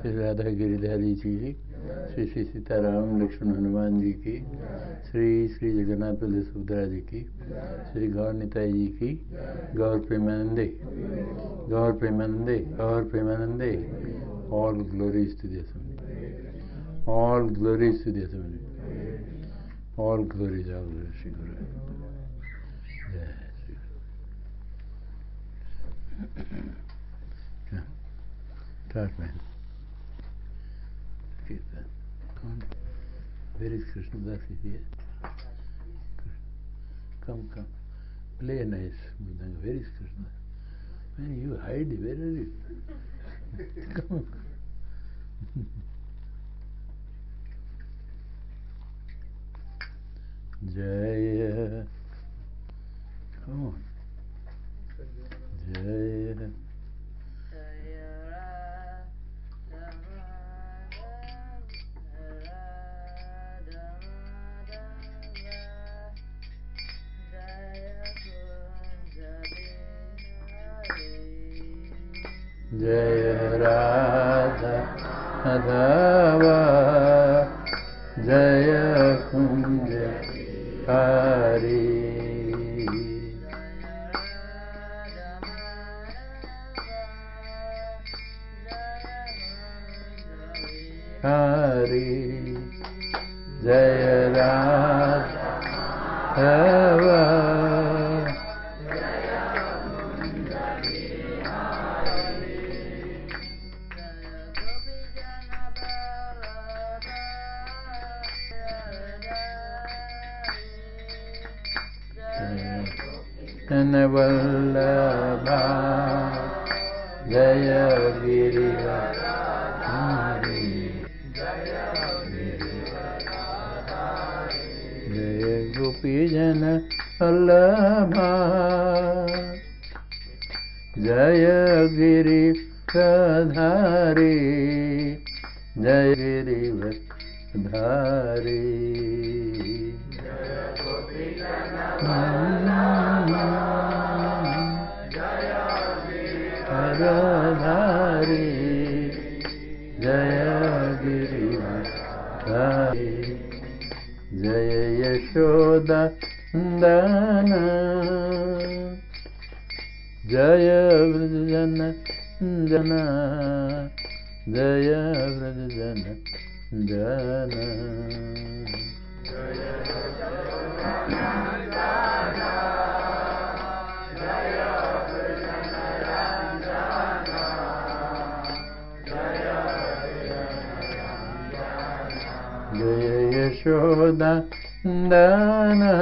श्री राधा गिरिधारी जी की, श्री श्री सीताराम लक्ष्मण हनुमान जी की, श्री श्री जगन्नाथ बलदेव सुभद्रा जी की, श्री गौर निताई जी की, गौर प्रेमानंदे, गौर प्रेमानंदे, गौर प्रेमानंदे. All glories to the Assembly. All glories to the Assembly. All glories, all glories, Shri Guru. Jai Shri Guru. Start, man. Kirtan. Come. Where is Krishna Das is here? Come, come. Play a nice mridanga. Where is Krishna? Man, you hide. Where are you? Come. Jaya. Come on. Jaya. Jaya Radha Madhava Jaya Kunja Hari Hari Jaya Radha Vallabha Jaya Giridhari Jaya Gopijana Vallabha Jaya Giridhari Jaya Giridhari Radhari Jaya Giridhari Jaya Yashoda Nandana Jaya Vrajana Jana Jaya Vrajana Jana Jaya Yashoda Nandana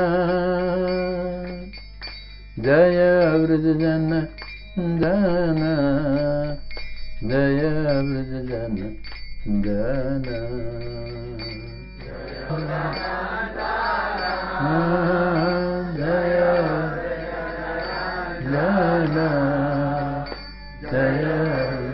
Jaya Vrajana Jana Jaya Vrajana Jana Jaya Jana Jaya.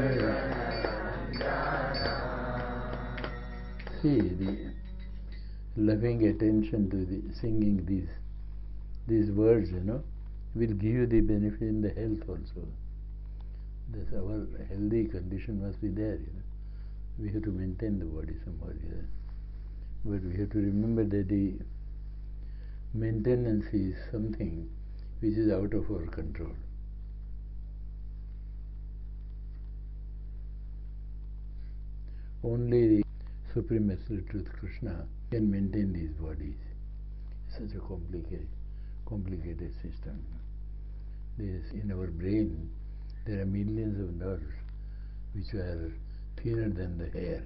See the loving attention to the singing these words, will give you the benefit in the health also. That's our healthy condition must be there, We have to maintain the body somehow, But we have to remember that the maintenance is something which is out of our control. Only the Supreme Absolute Truth Krishna can maintain these bodies. Such a complicated system. In our brain, there are millions of nerves which are thinner than the hair.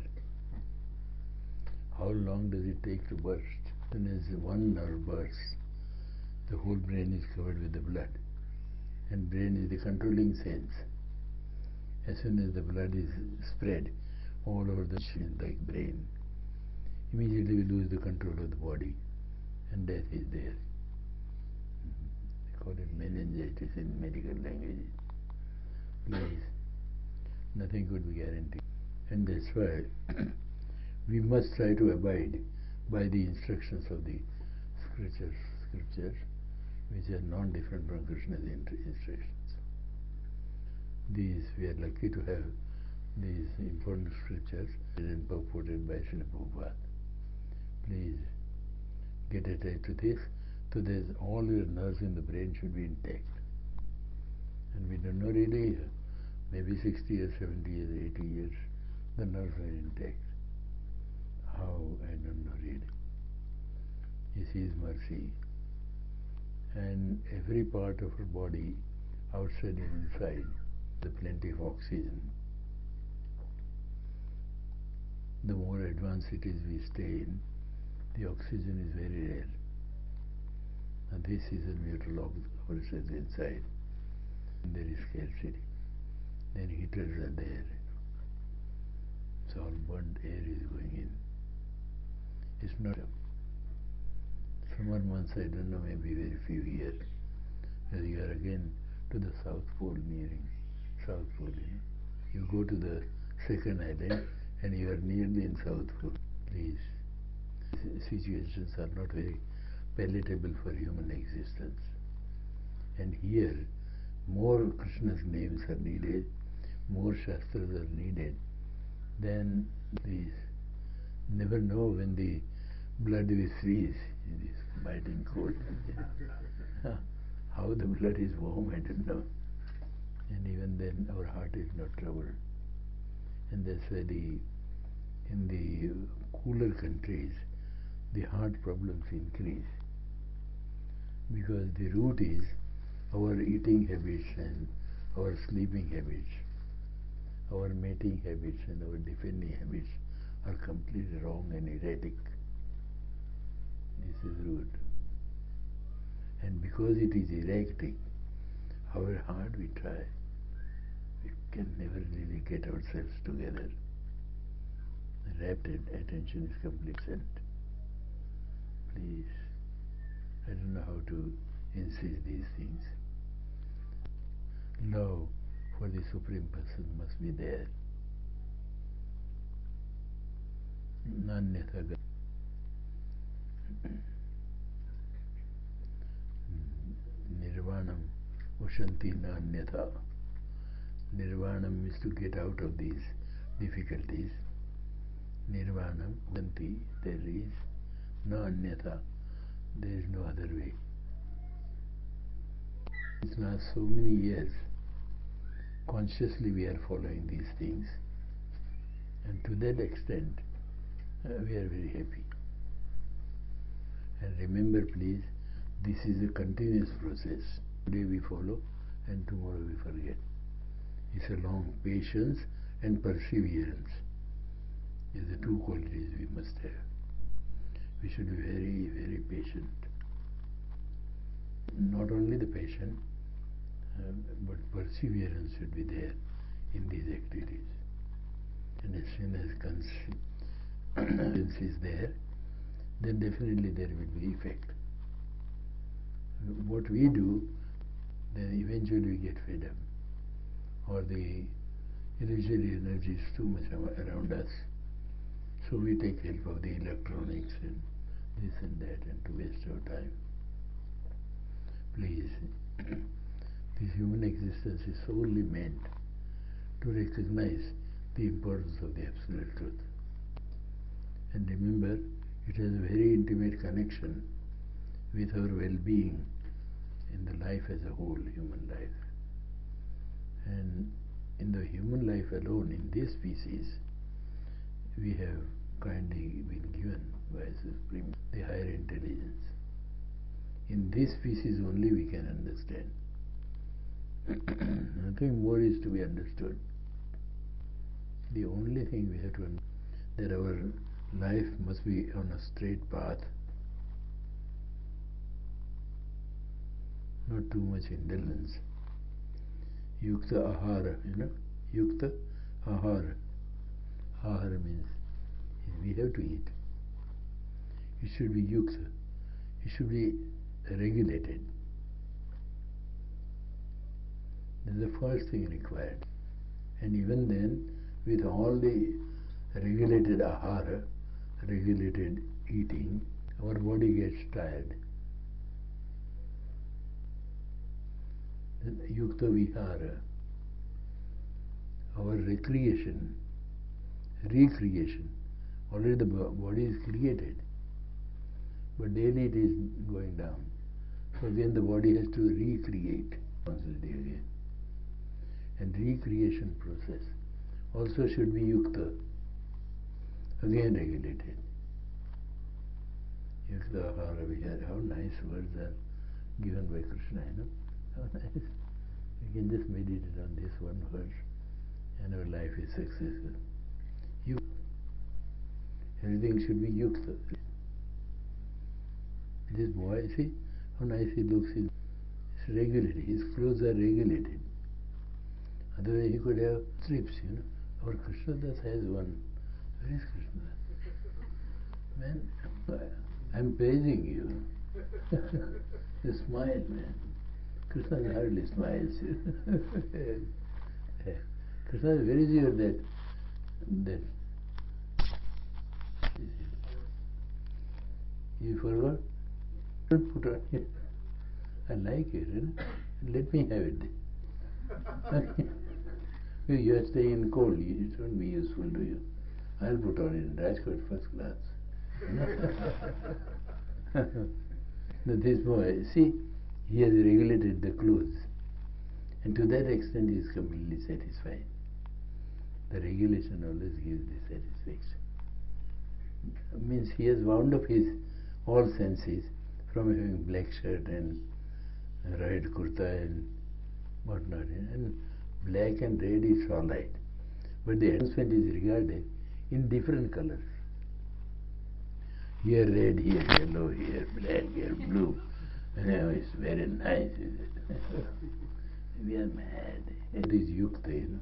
How long does it take to burst? As soon as one nerve bursts, the whole brain is covered with the blood. And brain is the controlling sense. As soon as the blood is spread all over the skin, like brain, immediately we lose the control of the body and death is there. They call it meningitis in medical language. Please, nothing could be guaranteed. And that's why we must try to abide by the instructions of the scriptures, which are non-different from Krishna's instructions. These we are lucky to have these important scriptures and purported by Srila Prabhupada. Please get attached to this, so that all your nerves in the brain should be intact. And we don't know really, maybe 60 years, 70 years, 80 years, the nerves are intact. How? I don't know really. It's His mercy. And every part of our body, outside and inside, the plenty of oxygen. The more advanced cities we stay in, the oxygen is very rare. And this season we have to lock ourselves inside. And there is scarcity. Then heaters are there. So all burnt air is going in. It's not summer months, I don't know, maybe very few years. Because you are again to the South Pole, nearing South Pole. You go to the second island and you are nearly in South Pole. Please, situations are not very palatable for human existence. And here, more Krishna's names are needed, more Shastras are needed than these. Never know when the blood will freeze in this biting cold. How the blood is warm, I don't know. And even then our heart is not troubled. And that's why in the cooler countries, the heart problems increase. Because the root is our eating habits and our sleeping habits, our mating habits and our defending habits are completely wrong and erratic. This is root. And because it is erratic, however hard we try, we can never really get ourselves together. The rapt attention is complete absent. Please, I don't know how to insist these things. Love for the Supreme Person must be there. Nanyatha. Nirvanam ushanti nanyatha. Nirvanam is to get out of these difficulties. Nirvanam ushanti, there is nanyatha. There is no other way. Since last so many years, consciously we are following these things, and to that extent we are very happy. And remember please, this is a continuous process. Today we follow and tomorrow we forget. It's a long patience and perseverance. These are the two qualities we must have. We should be very, very patient. Not only the patient, but perseverance should be there in these activities. And as soon as conscience is there, then definitely there will be effect. What we do, then eventually we get fed up. Or the illusory energy is too much around us. So we take help of the electronics and this and that, and to waste our time. Please, this human existence is solely meant to recognize the importance of the Absolute Truth. And remember, it has a very intimate connection with our well-being in the life as a whole, human life. And in the human life alone, in this species, we have kindly been given by Supreme, the higher intelligence. In this species only we can understand. Nothing more is to be understood. The only thing we have to understand that our life must be on a straight path, not too much indolence. Yukta ahara, Yukta ahara. Ahara means we have to eat. It should be yukta. It should be regulated. This is the first thing required. And even then, with all the regulated ahara, regulated eating, our body gets tired. Then yukta vihara. our recreation. Already the body is created, but daily it is going down. So again the body has to recreate constantly again. And recreation process also should be yukta, again regulated. Yukta ahara vihara. How nice words are given by Krishna, How nice. We can just meditate on this one verse and our life is successful. Everything should be yukta. This boy, see how nice he looks. It's regulated. His clothes are regulated. Otherwise he could have strips, Our Krishnadas has one. Where is Krishnadas? Man, I'm praising you. You smile, man. Krishna hardly smiles. Krishna is very sure that you forgot? Don't put on it. I like it, Let me have it. You are staying in cold, it won't be useful to you. I'll put on it in Rajkot first class. This boy, see, he has regulated the clothes, and to that extent he is completely satisfied. The regulation always gives the satisfaction. Means he has wound up his all senses from having black shirt and red kurta and whatnot, and black and red is all right, but the advancement is regarded in different colors. Here red, here yellow, here black, here blue. It's very nice, is it? We are mad. It is yukta,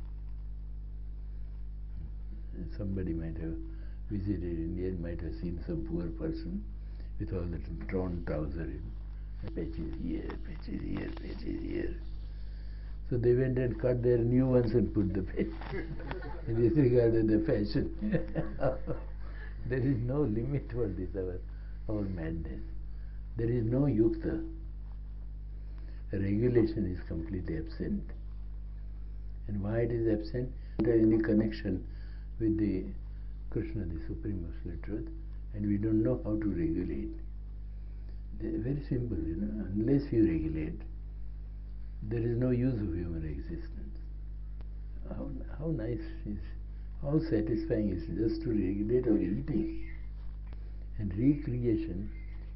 Somebody might have visited India and might have seen some poor person with all the torn trousers, patches here, patches here, patches here. So they went and cut their new ones and put the patches. And disregarded the fashion. There is no limit for this, our madness. There is no yukta. Regulation is completely absent. And why it is absent? There is any connection with the Krishna, the Supreme Absolute Truth, and we don't know how to regulate. Very simple, unless you regulate, there is no use of human existence. How nice is, how satisfying is just to regulate our eating. And recreation,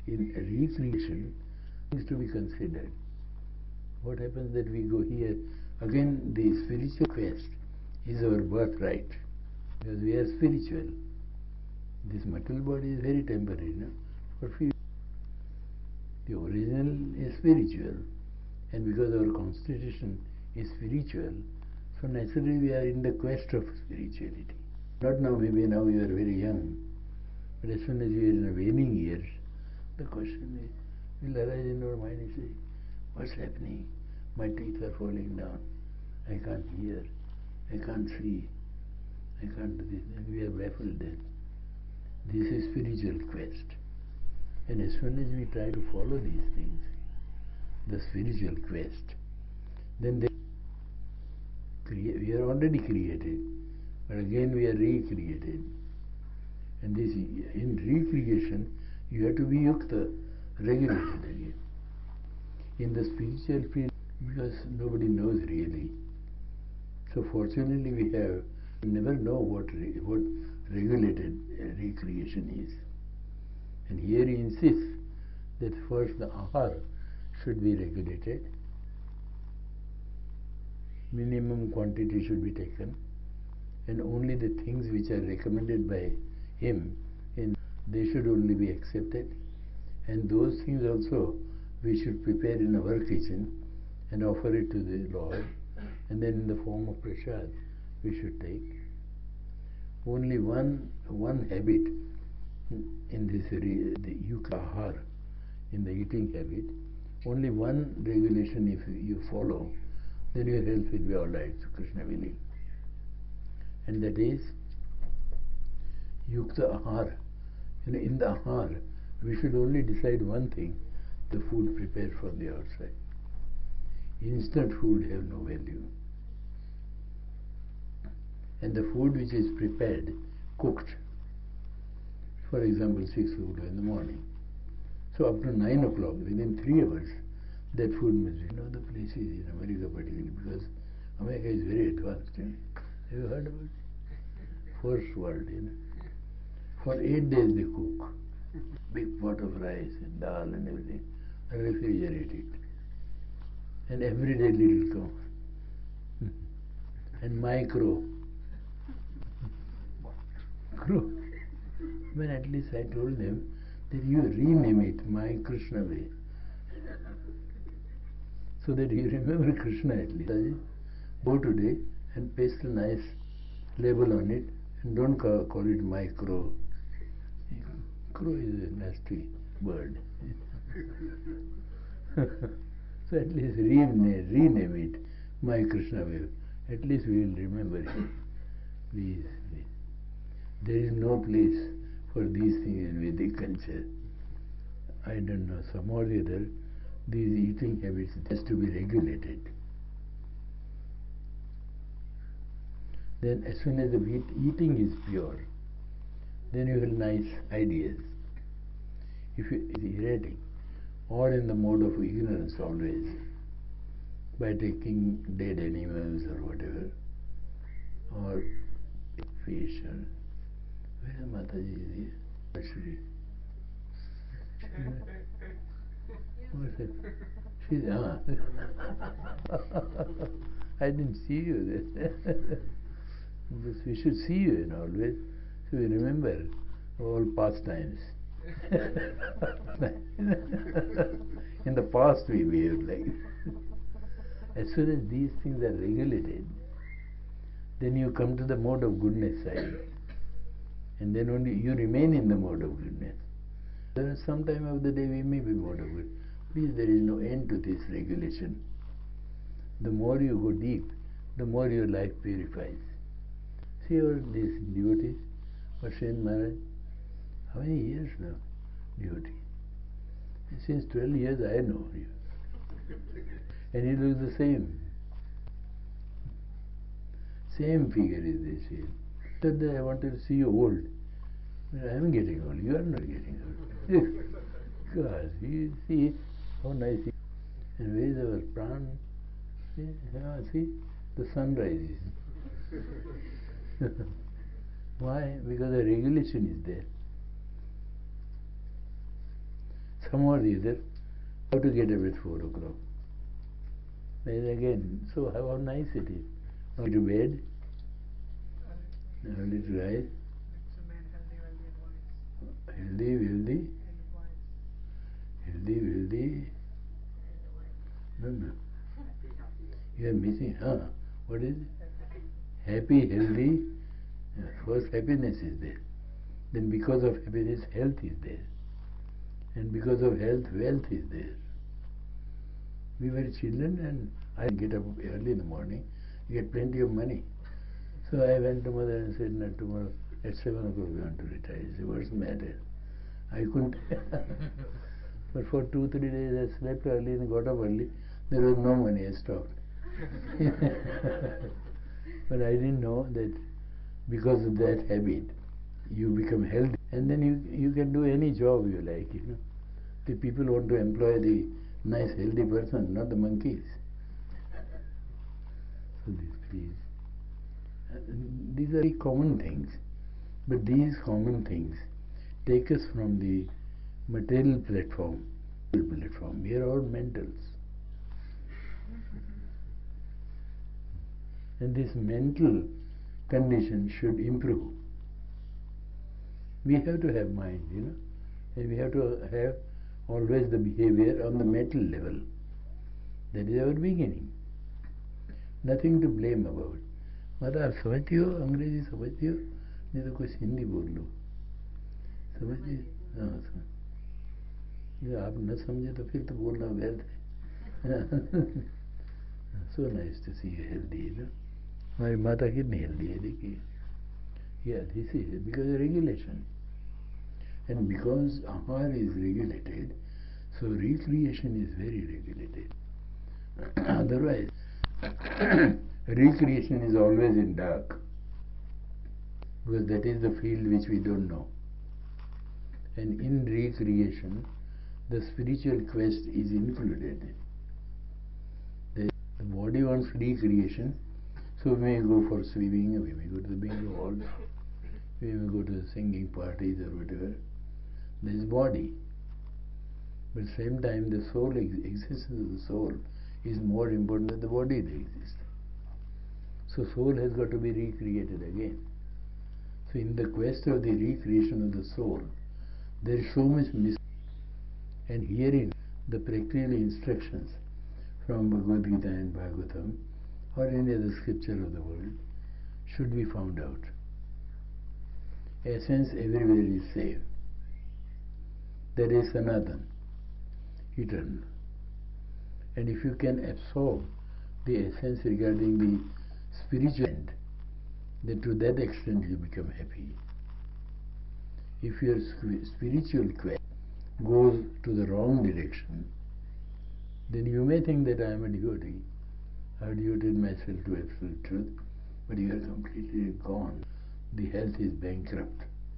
is to be considered. What happens that we go here, again the spiritual quest is our birthright, because we are spiritual. This material body is very temporary, For few. The original is spiritual, and because our constitution is spiritual, so naturally we are in the quest of spirituality. Not now, maybe now you are very young, but as soon as you are in a waning years, the question will arise in our mind and say, what's happening? My teeth are falling down. I can't hear. I can't see. I can't do this. And we are baffled then. This is spiritual quest. And as soon as we try to follow these things, the spiritual quest, then we are already created, but again we are recreated. And this, in recreation, you have to be yukta, regulated again. In the spiritual field, because nobody knows really. So fortunately we never know what regulated recreation is. And here he insists that first the ahara should be regulated, minimum quantity should be taken, and only the things which are recommended by him, they should only be accepted, and those things also we should prepare in our kitchen and offer it to the Lord, and then in the form of prasad we should take. Only one habit in this, the yukahar, in the eating habit, only one regulation if you follow, then your health will be all right, so Krishna willing. And that is yukta ahar. In the ahar, we should only decide one thing, the food prepared from the outside. Instant food have no value. and the food which is prepared, cooked, for example 6 o'clock in the morning, so up to 9 o'clock, within 3 hours, that food must be. The places in America particularly, because America is very advanced. Have you heard about it? First world, For 8 days they cook. Big pot of rice and dal and everything, and refrigerate it. And every day little comes. And micro. Grow. When at least I told them that you rename it My Krishna Way, so that you remember Krishna at least. Go today and paste a nice label on it, and don't call it My Crow. Crow is a nasty bird. So at least rename it My Krishna Way. At least we will remember it. Please, please. There is no place for these things in Vedic culture. I don't know, some or the other, these eating habits has to be regulated. Then as soon as the eating is pure, then you have nice ideas. If you is erratic, or in the mode of ignorance always, by taking dead animals or whatever, or fish, or where is Mataji is here? Ashri. What's that? She's, I didn't see you there. We should see you always, so we remember all past times. In the past we behaved like. As soon as these things are regulated, then you come to the mode of goodness side, and then only you remain in the mode of goodness. Then some time of the day we may be mode of good. Please, there is no end to this regulation. The more you go deep, the more your life purifies. See all these devotees, Vashen Maharaj, how many years now, devotee? Since 12 years I know you. And he looks the same. Same figure is this here. That day I wanted to see you old. I am getting old, you are not getting old. God, you see how nice he is. And where is our pran? See, the sun rises. Why? Because the regulation is there. Some or the other, how to get up at 4 o'clock. And again, so how nice it is. Go to bed, early to rise. Healthy, wealthy. Healthy, wealthy. No. You are missing, what is it? Happy, healthy. First happiness is there. Then because of happiness, health is there. And because of health, wealth is there. We were children and I get up early in the morning, get plenty of money. So I went to mother and said, "No, tomorrow at 7 o'clock we want to retire." She said, "What's the matter?" I couldn't. But for 2-3 days I slept early and got up early. There was no money, I stopped. But I didn't know that because of that habit, you become healthy. And then you can do any job you like, The people want to employ the nice healthy person, not the monkeys. So please. These are very common things. But these common things take us from the material platform. We are all mentals. And this mental condition should improve. We have to have mind, and we have to have always the behavior on the mental level. That is our beginning. Nothing to blame about. मतलब आप समझती हो, अंग्रेजी समझती हो? नहीं तो कुछ हिंदी बोल लो. समझिए? हाँ, समझ. आप न समझे तो फिर तो बोलना व्यर्थ है. So nice to see you healthy, हमारी माता कितनी healthy है, देखिए. Yeah, this is because of regulation. And because ahar is regulated, so recreation is very regulated. Otherwise, recreation is always in dark. because that is the field which we don't know. And in recreation, the spiritual quest is included. The body wants recreation, so we may go for swimming, we may go to the bingo hall, we may go to the singing parties or whatever. There is body. But at the same time, the soul, existence of the soul is more important than the body that exists. So soul has got to be recreated again. So in the quest of the recreation of the soul, there is so much mystery. And herein, the practical instructions from Bhagavad Gita and Bhagavatam or any other scripture of the world should be found out. Essence everywhere is same. That is Sanatan, eternal. And if you can absorb the essence regarding the spiritual end, then to that extent you become happy. If your spiritual quest goes to the wrong direction, then you may think that I am a devotee. I have devoted myself to absolute truth, but you are completely gone. The health is bankrupt.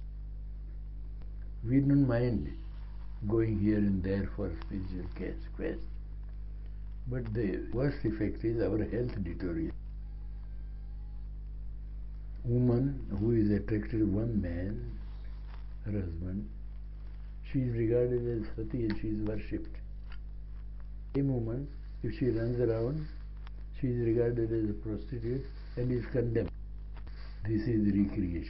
We don't mind going here and there for spiritual quest, but the worst effect is our health deteriorates. Woman who is attracted to one man, her husband, she is regarded as sati and she is worshipped. Same woman, if she runs around, she is regarded as a prostitute and is condemned. This is recreation.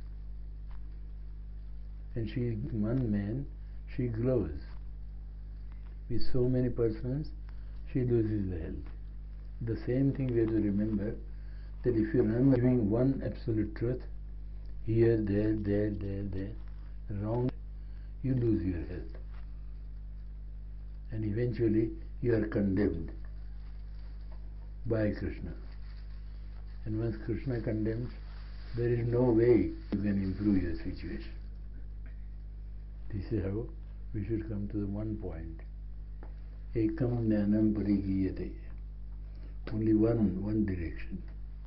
And she is one man, she glows. With so many persons, she loses the health. The same thing we have to remember, that if you run giving one absolute truth, here, there, wrong, you lose your health. And eventually you are condemned by Krishna. And once Krishna condemns, there is no way you can improve your situation. This is how we should come to the one point. Ekam jnanam parigiyate. Only one direction.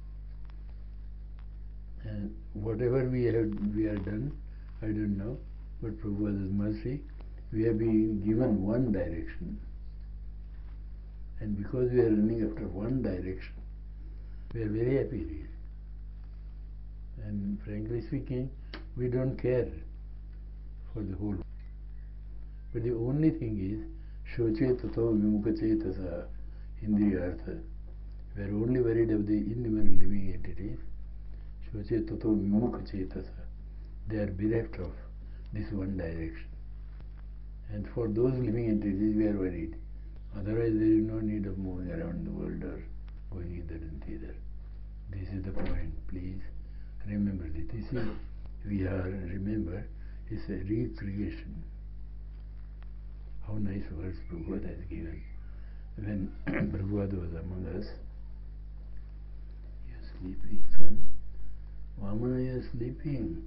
And whatever we are done, I don't know, but Prabhupada's mercy, we have been given one direction. And because we are running after one direction, we are very happy here. And frankly speaking, we don't care for the whole. But the only thing is, shoche tato vimukha cetasa, indriyartha. We are only worried of the innumerable living entities. Shoche tato vimukha cetasa. They are bereft of this one direction. And for those living entities, we are worried. Otherwise, there is no need of moving around the world or going hither and thither. This is the point. Please remember this. This is remember, it's a recreation. How nice words Prabhupada has given. When Prabhupada was among us, you're sleeping, son. Vamana, you're sleeping.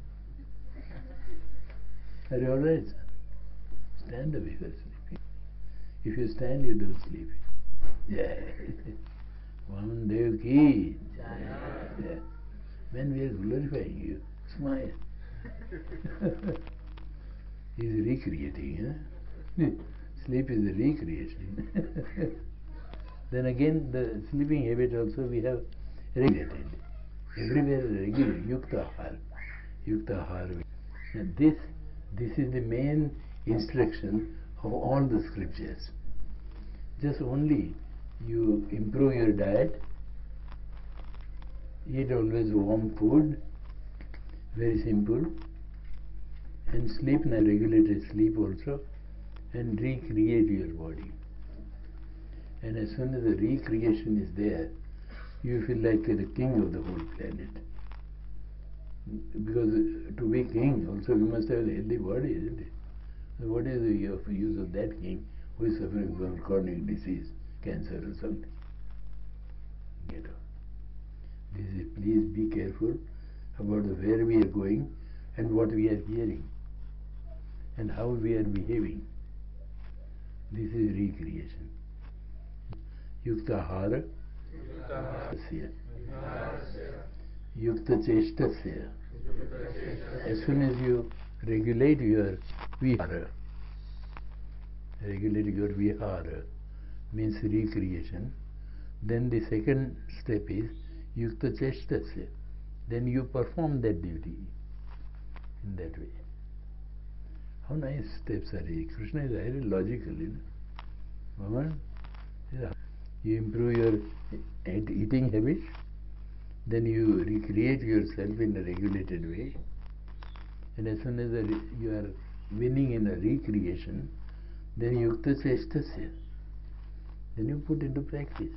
Are you alright, son? Stand up if you're sleeping. If you stand, you don't sleep. Yeah. Vaman Dev ki. Yeah. When we are glorifying you, smile. He's recreating, huh? Sleep is a recreation. Then again, the sleeping habit also we have regulated. Everywhere regular, yukta ahar. Yukta ahar. And this is the main instruction of all the scriptures. Just only you improve your diet, eat always warm food, very simple, and sleep, regulated sleep also, and recreate your body. And as soon as the recreation is there, you feel like the king of the whole planet. Because to be king also you must have a healthy body, isn't it? So what is the use of that king who is suffering from chronic disease, cancer or something? Get off. Please be careful about where we are going and what we are hearing and how we are behaving. This is recreation. Yukta ahara, yukta cheshtasya, As soon as you regulate your vihara, means recreation, then the second step is yukta cheshtasya. Then you perform that duty in that way. How nice steps are these. Krishna is very logical, Bhagavan, you improve your eating habits, then you recreate yourself in a regulated way, and as soon as you are winning in a recreation, then yukta cheshtasya, then you put into practice.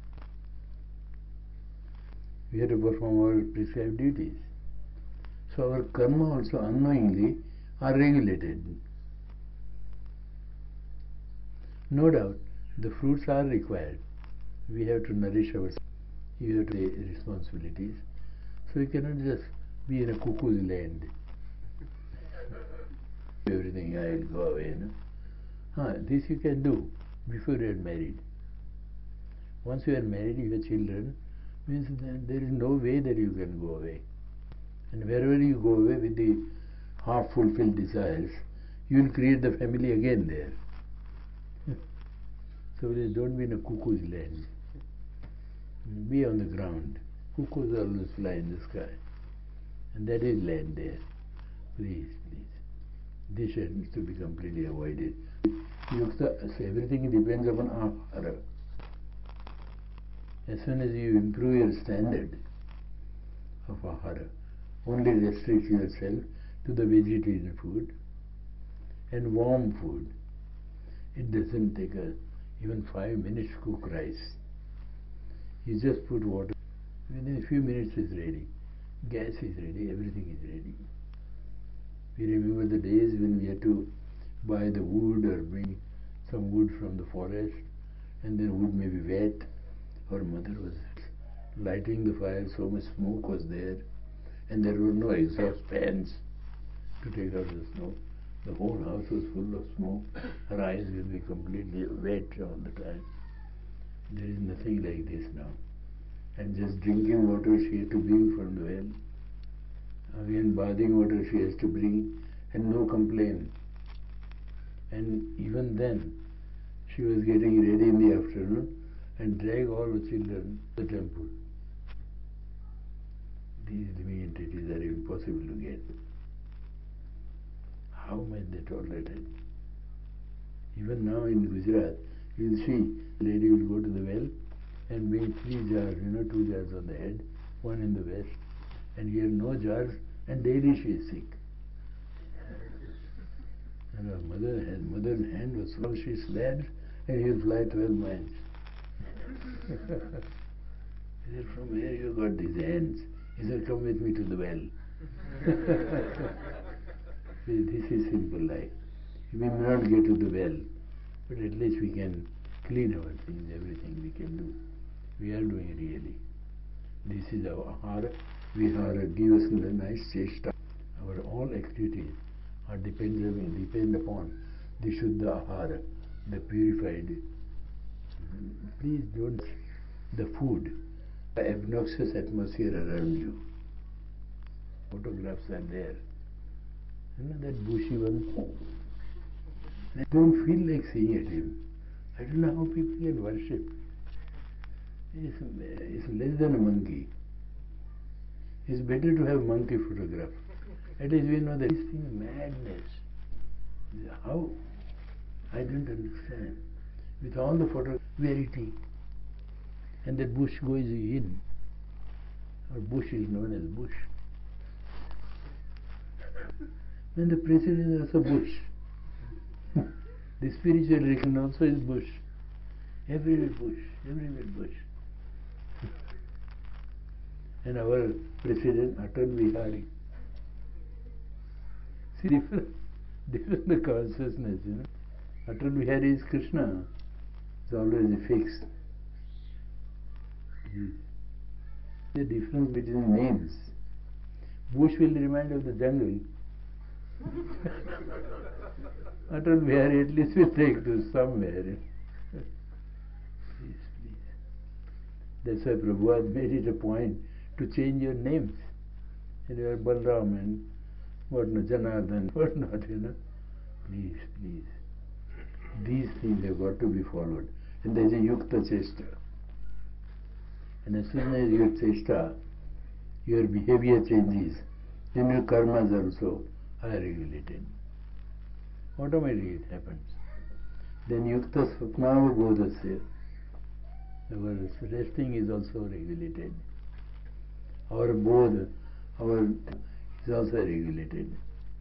We have to perform our prescribed duties. So our karma also unknowingly are regulated. No doubt, the fruits are required. We have to nourish ourselves. You have to take responsibilities. So you cannot just be in a cuckoo's land. Everything, I will go away. This you can do before you are married. Once you are married, you have children, means there is no way that you can go away. And wherever you go away with the half-fulfilled desires, you will create the family again there. So please don't be in a cuckoo's land. Be on the ground. Cuckoos always fly in the sky. And that is land there. Please, please. This has to be completely avoided. So everything depends upon ahara. As soon as you improve your standard of ahara, only restrict yourself to the vegetarian food and warm food. It doesn't take even 5 minutes to cook rice. You just put water. Within a few minutes it's ready. Gas is ready, everything is ready. We remember the days when we had to buy the wood or bring some wood from the forest, and then wood may be wet. Our mother was lighting the fire, so much smoke was there, and there were no exhaust fans to take out the smoke. The whole house was full of smoke. Her eyes will be completely wet all the time. There is nothing like this now. And just drinking water she had to bring from the well. Again bathing water she has to bring, and no complaint. And even then she was getting ready in the afternoon and drag all the children to the temple. These living entities are impossible to get. How might they tolerate it? Even now in Gujarat, you will see a lady will go to the well and bring 3 jars, 2 jars on the head, one in the west, and here no jars, and daily she is sick. And her mother's hand was so she slapped, and he will fly 12 miles. He said, from where you got these hands? He said, come with me to the well. This is simple life. We may not get to the well, but at least we can clean our things, everything we can do. We are doing really. This is our ahara. Vihara gives us a nice cheshta. Our all activities are depend upon the Shuddha ahara, the purified. Please don't the food, the obnoxious atmosphere around you. Photographs are there. That bushy one. I don't feel like seeing at him. I don't know how people can worship. It's less than a monkey. It's better to have monkey photograph. At least we know that this thing is madness. How? I don't understand. With all the photographs, we are eating. And that bush goes in. Our bush is known as bush. And the president is also bush. The spiritual reckoning also is bush. Everywhere bush, everywhere bush. And our president, Atal Bihari. See, different the consciousness, Atal Bihari is Krishna. It's always fixed. The difference between names. Bush will remind of the jungle. Atal Bihari at least will take to somewhere. Please, please. That's why Prabhupada made it a point to change your names. And you are Balram and what not, Janardhan, what not, Please, please. These things have got to be followed. And there is a Yukta Chesta. And as soon as your Chesta, your behavior changes, then your karmas also are regulated. Automatically it happens. Then Yukta Swapnava Bodhasya, our resting is also regulated. Our bodh, our is also regulated.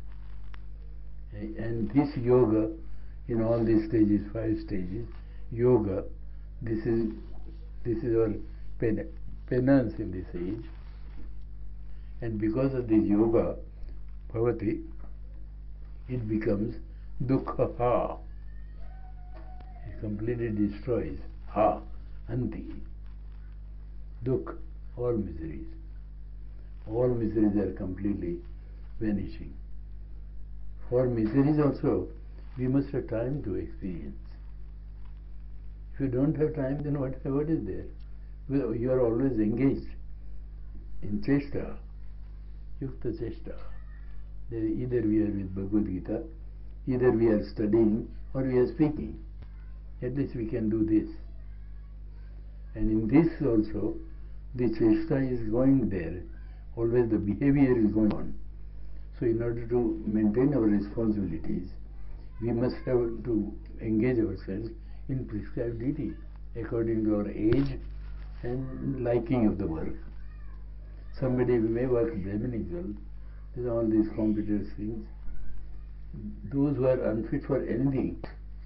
And this yoga, in all these stages, 5 stages, yoga, this is our penance in this age. And because of this yoga, bhavati, it becomes dukkha. It completely destroys anti. Dukh, all miseries. All miseries are completely vanishing. For miseries also, we must have time to experience. If you don't have time, then what is there? Well, you are always engaged in chesta, yukta chesta. Either we are with Bhagavad Gita, either we are studying or we are speaking. At least we can do this. And in this also, the chesta is going there. Always the behavior is going on. So in order to maintain our responsibilities, we must have to engage ourselves in prescribed duty according to our age and liking of the work. Somebody may work Brahminical, there's all these computers things. Those who are unfit for anything,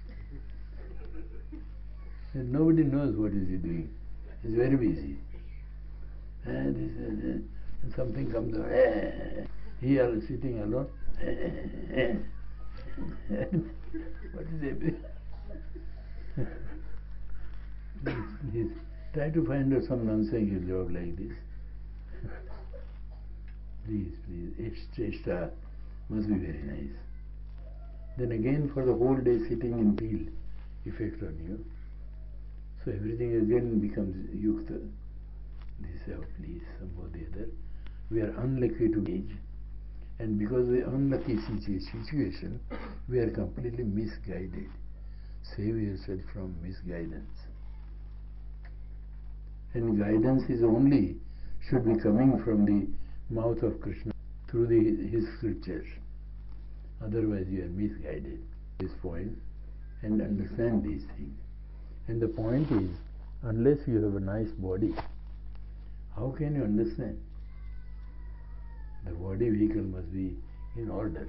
nobody knows what is he doing. He's very busy. And something comes out, he is sitting alone. What is happening? Please try to find out some nonsensical job like this. Please, chesta must be very nice. Then again for the whole day sitting in field effect on you. So everything again becomes yukta. This please, some or the other. We are unlucky to age, and because of the unlucky situation, we are completely misguided. Save yourself from misguidance. And guidance is only should be coming from the mouth of Krishna through his scriptures. Otherwise you are misguided. This point and understand these things. And the point is, unless you have a nice body, how can you understand? The body vehicle must be in order.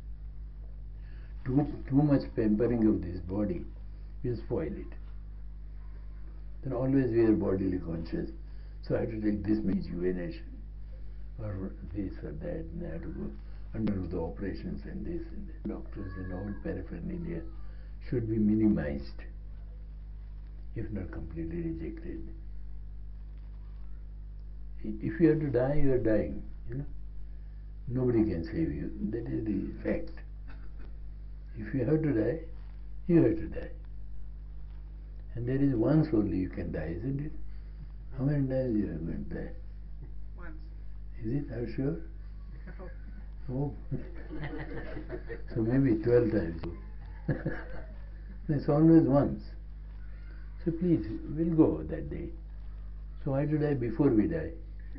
Too much pampering of this body will spoil it. Then always we are bodily conscious. So I have to take this rejuvenation or this or that, and I have to go under the operations and this and that. Doctors and all paraphernalia should be minimized, if not completely rejected. If you have to die, you are dying. Nobody can save you. That is the fact. If you have to die, you have to die. And there is once only you can die, isn't it? How many times you are going to die? Once. Is it? Are you sure? Oh. So maybe 12 times. It's always once. So please, we'll go that day. So why to die before we die?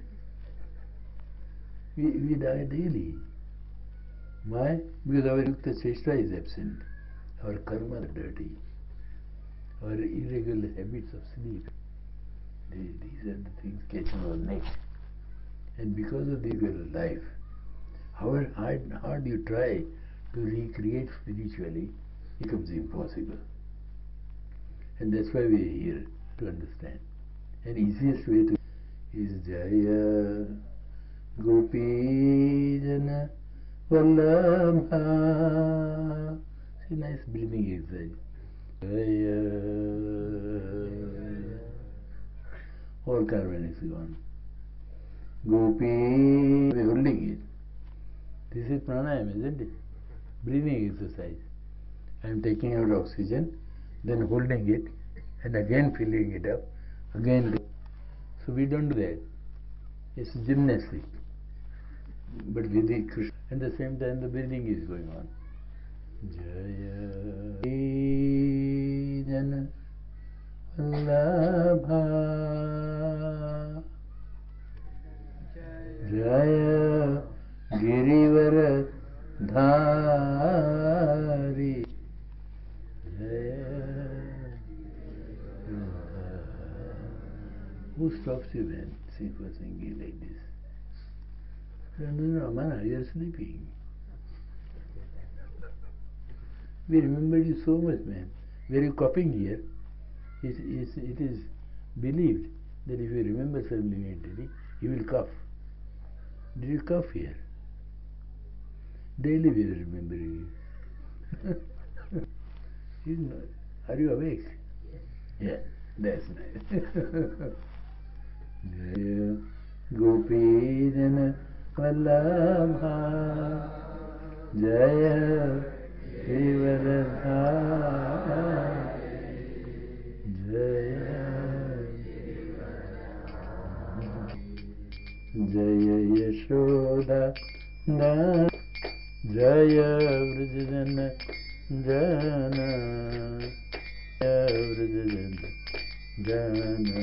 We die daily. Why? Because our yukta chesta is absent. Our karma are dirty. Our irregular habits of sleep. These are the things catching our neck. And because of the irregular life, however hard you try to recreate spiritually, becomes impossible. And that's why we are here, to understand. And easiest way to is Jaya Gopi Jana Vallabha. See, nice breathing exercise. Jaya. All carbon is gone. Gopi, we are holding it. This is pranayama, isn't it? Breathing exercise. I am taking out oxygen, then holding it, and again filling it up, again. So we don't do that. It's gymnastic. but with the Krishna. At the same time the breathing is going on. Jaya Jana Vallabha Jaya Girivara Dhari Jaya. Who stops you when for singing like this? No, Mana, you are sleeping. We remember you so much, man. Where you coughing here? It is believed that if you remember subliminally, you will cough. Did you cough here? Daily we are remembering you. Are you awake? Yeah, that's nice. Jaya Gopi Jana Vallabha Jaya Giridhara Jaya Jaya Yashoda Jaya Vrijana Jana Jaya Vrijana Jana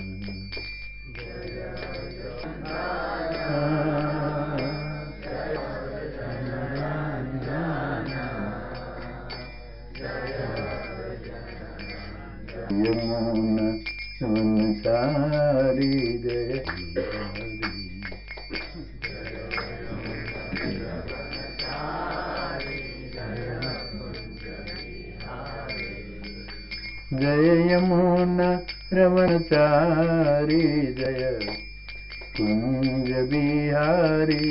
Yamuna Vanchari Jaya Jaya Yamuna Ravanachari Jaya Kunja Bihari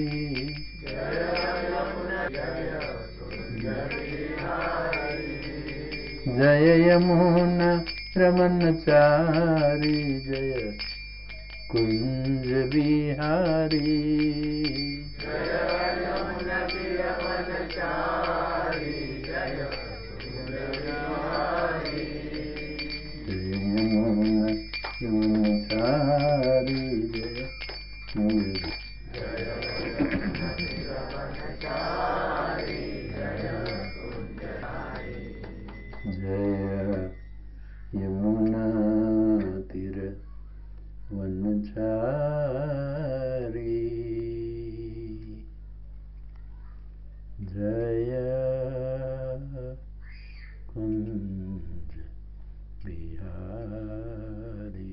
Jaya Yamuna Ramanachari Jaya Kunja Bihari Jaya Yamuna Ramanachari Jaya Kunja Bihari Jaya Yamuna Ramanachari Jaya Kunja Jaya Yamuna Tira Vanachari Jaya Kunja Bihari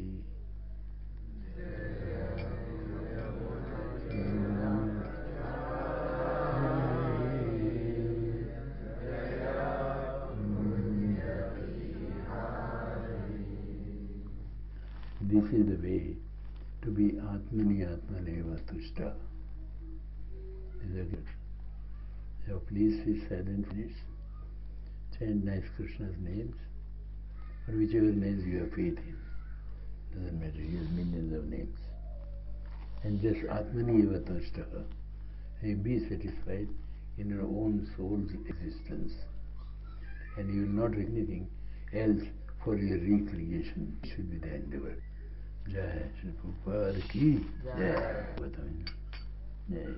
This is the way to be Atmani Atmaneva Tushta. Is that good? So please sit silent, finish. Chant nice Krishna's names, or whichever names you have faith in. Doesn't matter, he has millions of names. And just Atmani Eva Tushta. And be satisfied in your own soul's existence. And you will not do anything else for your recreation. It should be the endeavor. Jai Shri Prabhupada ki Jai. Jai.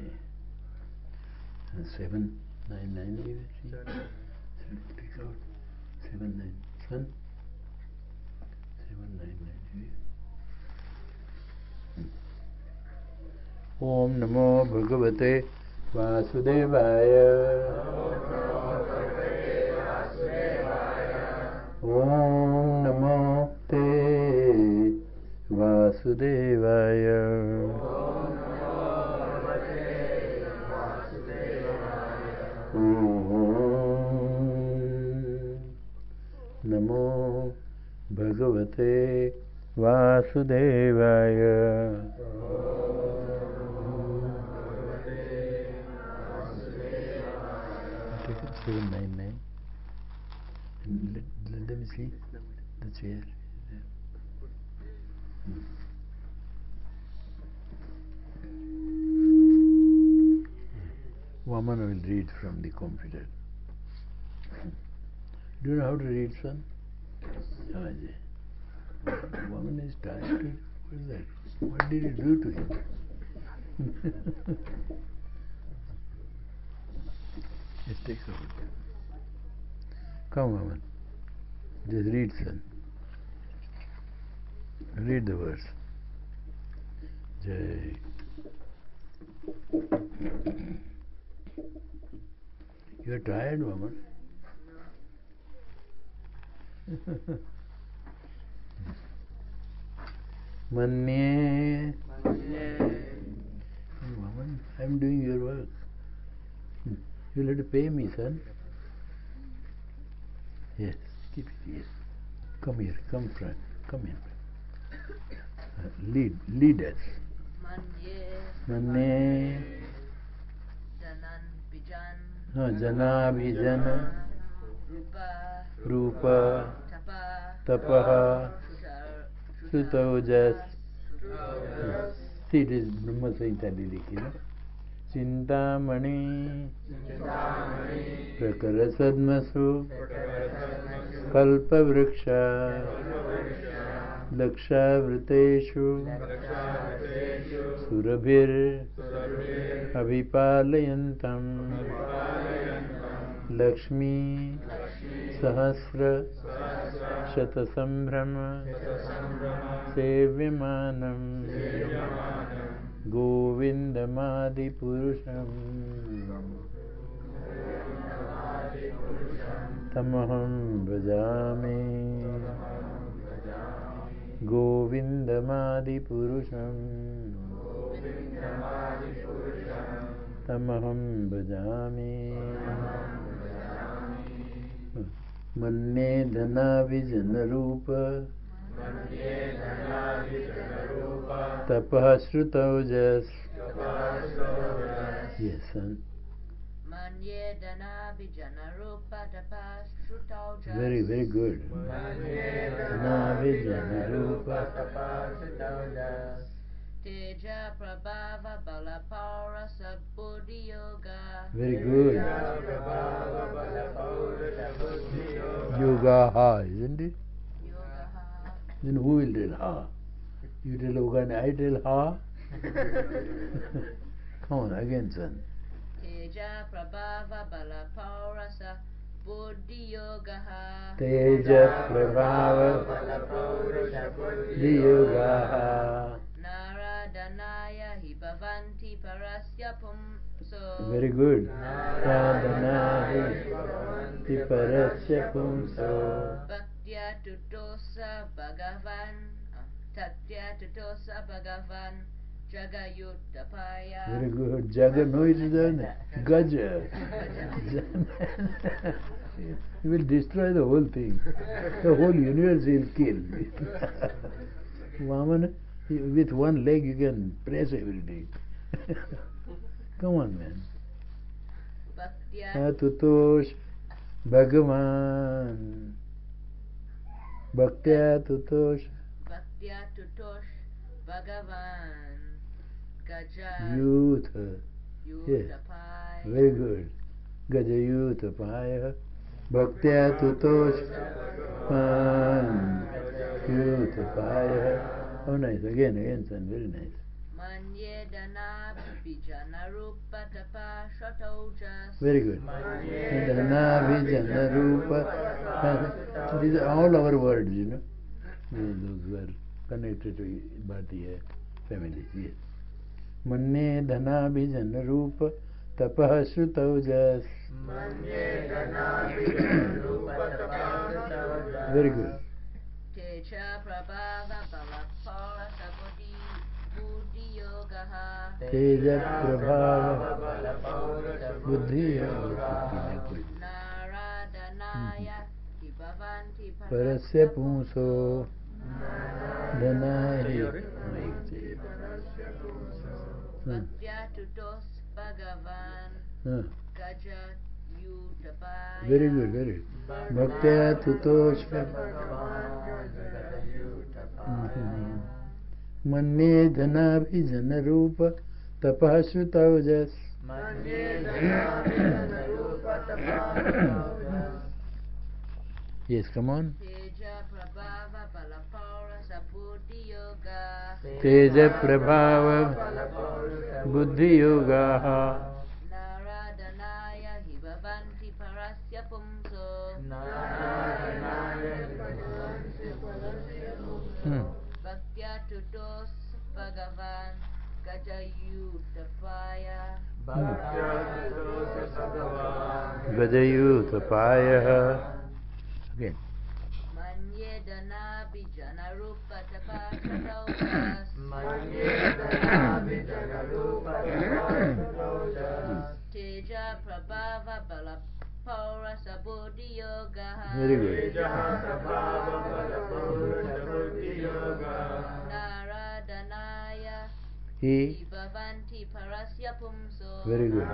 799 take out 79 son 799 Om Namo Bhagavate Vasudevaya Om Namo Te Vasudevaya Namo Bhagavate Vasudevaya. Take it 799. Let them see the chair. Vamana will read from the computer. Do you know how to read, son? Vamana is tired. What is that? What did you do to him? Just take a look. Come, Aman. Just read, son. Read the verse. Jai. You are tired, Aman? Manye. Aman, I am doing your work. You will have to pay me, son. Yes, keep it here. Come here, come front. Come here. Lead us. Manye. Jana Vijana. Rupa. Tapaha. Sutaujas. See, it is Brahma Samhita likhi, no? Chintamani. Prakara Sadmasu. Kalpa Vriksha. Lakshavriteshu. Surabhir. Abhipalayantam. Lakshmi. Sahasra. Shatasambhrama. Sevyamanam. Govindamadi Purusham. Tamaham Bhajami. Govindamadi Purusham. Tamaham Bhajami. Manye Dhana Vijana Rupa. Tapah Shrutaujas. Yes, son. Manye Dhana Vijana Rupa Tapah Shrutaujas. Very, very good. Dhana Vijana Rupa Tapah Shrutaujas. Teja Prabhava Bala Paura Sabuddhi Yoga. Very good. Yoga ha, isn't it? Yoga. Then who will tell ha? You tell yoga and I tell ha? Come on, again, son. Teja Prabhava Bala Paura Sabuddhi Yoga. Teja Prabhava Buddhi Yoga. Naradanaya hi bhavanti parasya pumso. Very good. Naradanaya hi parasya pumso. Bhaktya tutosa bhagavan. Tatya tutosa bhagavan. Jagayuttapaya. Very good. Jaga, no, it is done. Gaja. He will destroy the whole thing. The whole universe he will kill. Vamana, with one leg you can press everything. Come on, man. Bhaktya Tutosh Bhagavan. Bhaktya Tutosh Bhagavan. Gaja Youth. Yes. Yuttapaya. Very good. Gajayutapaya. Bhaktya Tutosh Yutapaya. Oh, nice. Again, son. Very nice. Manye Dana Vijana Rupa Tapa Shataujas. Very good. Dhana Vijana Rupa. These are all our words, you know. Those were connected to Bharatiya families. Yes. Manye Dhana Vijana Rupa Tapah Shrutaujas. Very good. Teja Prabhava Balapala Sabodhi Buddhi Yoga. Teja Prabhava Buddhi Yoga. Naradanaya Hibhavanti Parasya Pumso Dhanahi. Bhaktya Tutos Bhagavan. Gaja Yuttapaya. Very good, very good. Bhaktya Tutosh Manye Dhana Vijana Rupa Tapah Shrutaujas. Yes, come on. Teja Prabhava Balapara Sabuddhi Yoga. Teja Prabhava buddhi yoga. Naradanaya hi bhavanti parasya pumso. Bhaktya tutos bhagavan gajayutapaya. Gajayutapaya. Again. Manye dana bijana rupa tapashataudas. Teja prabhava bala paurasa buddhi yoga. Very good. Naradanaya He. bhavanti parasya pumso. Very good.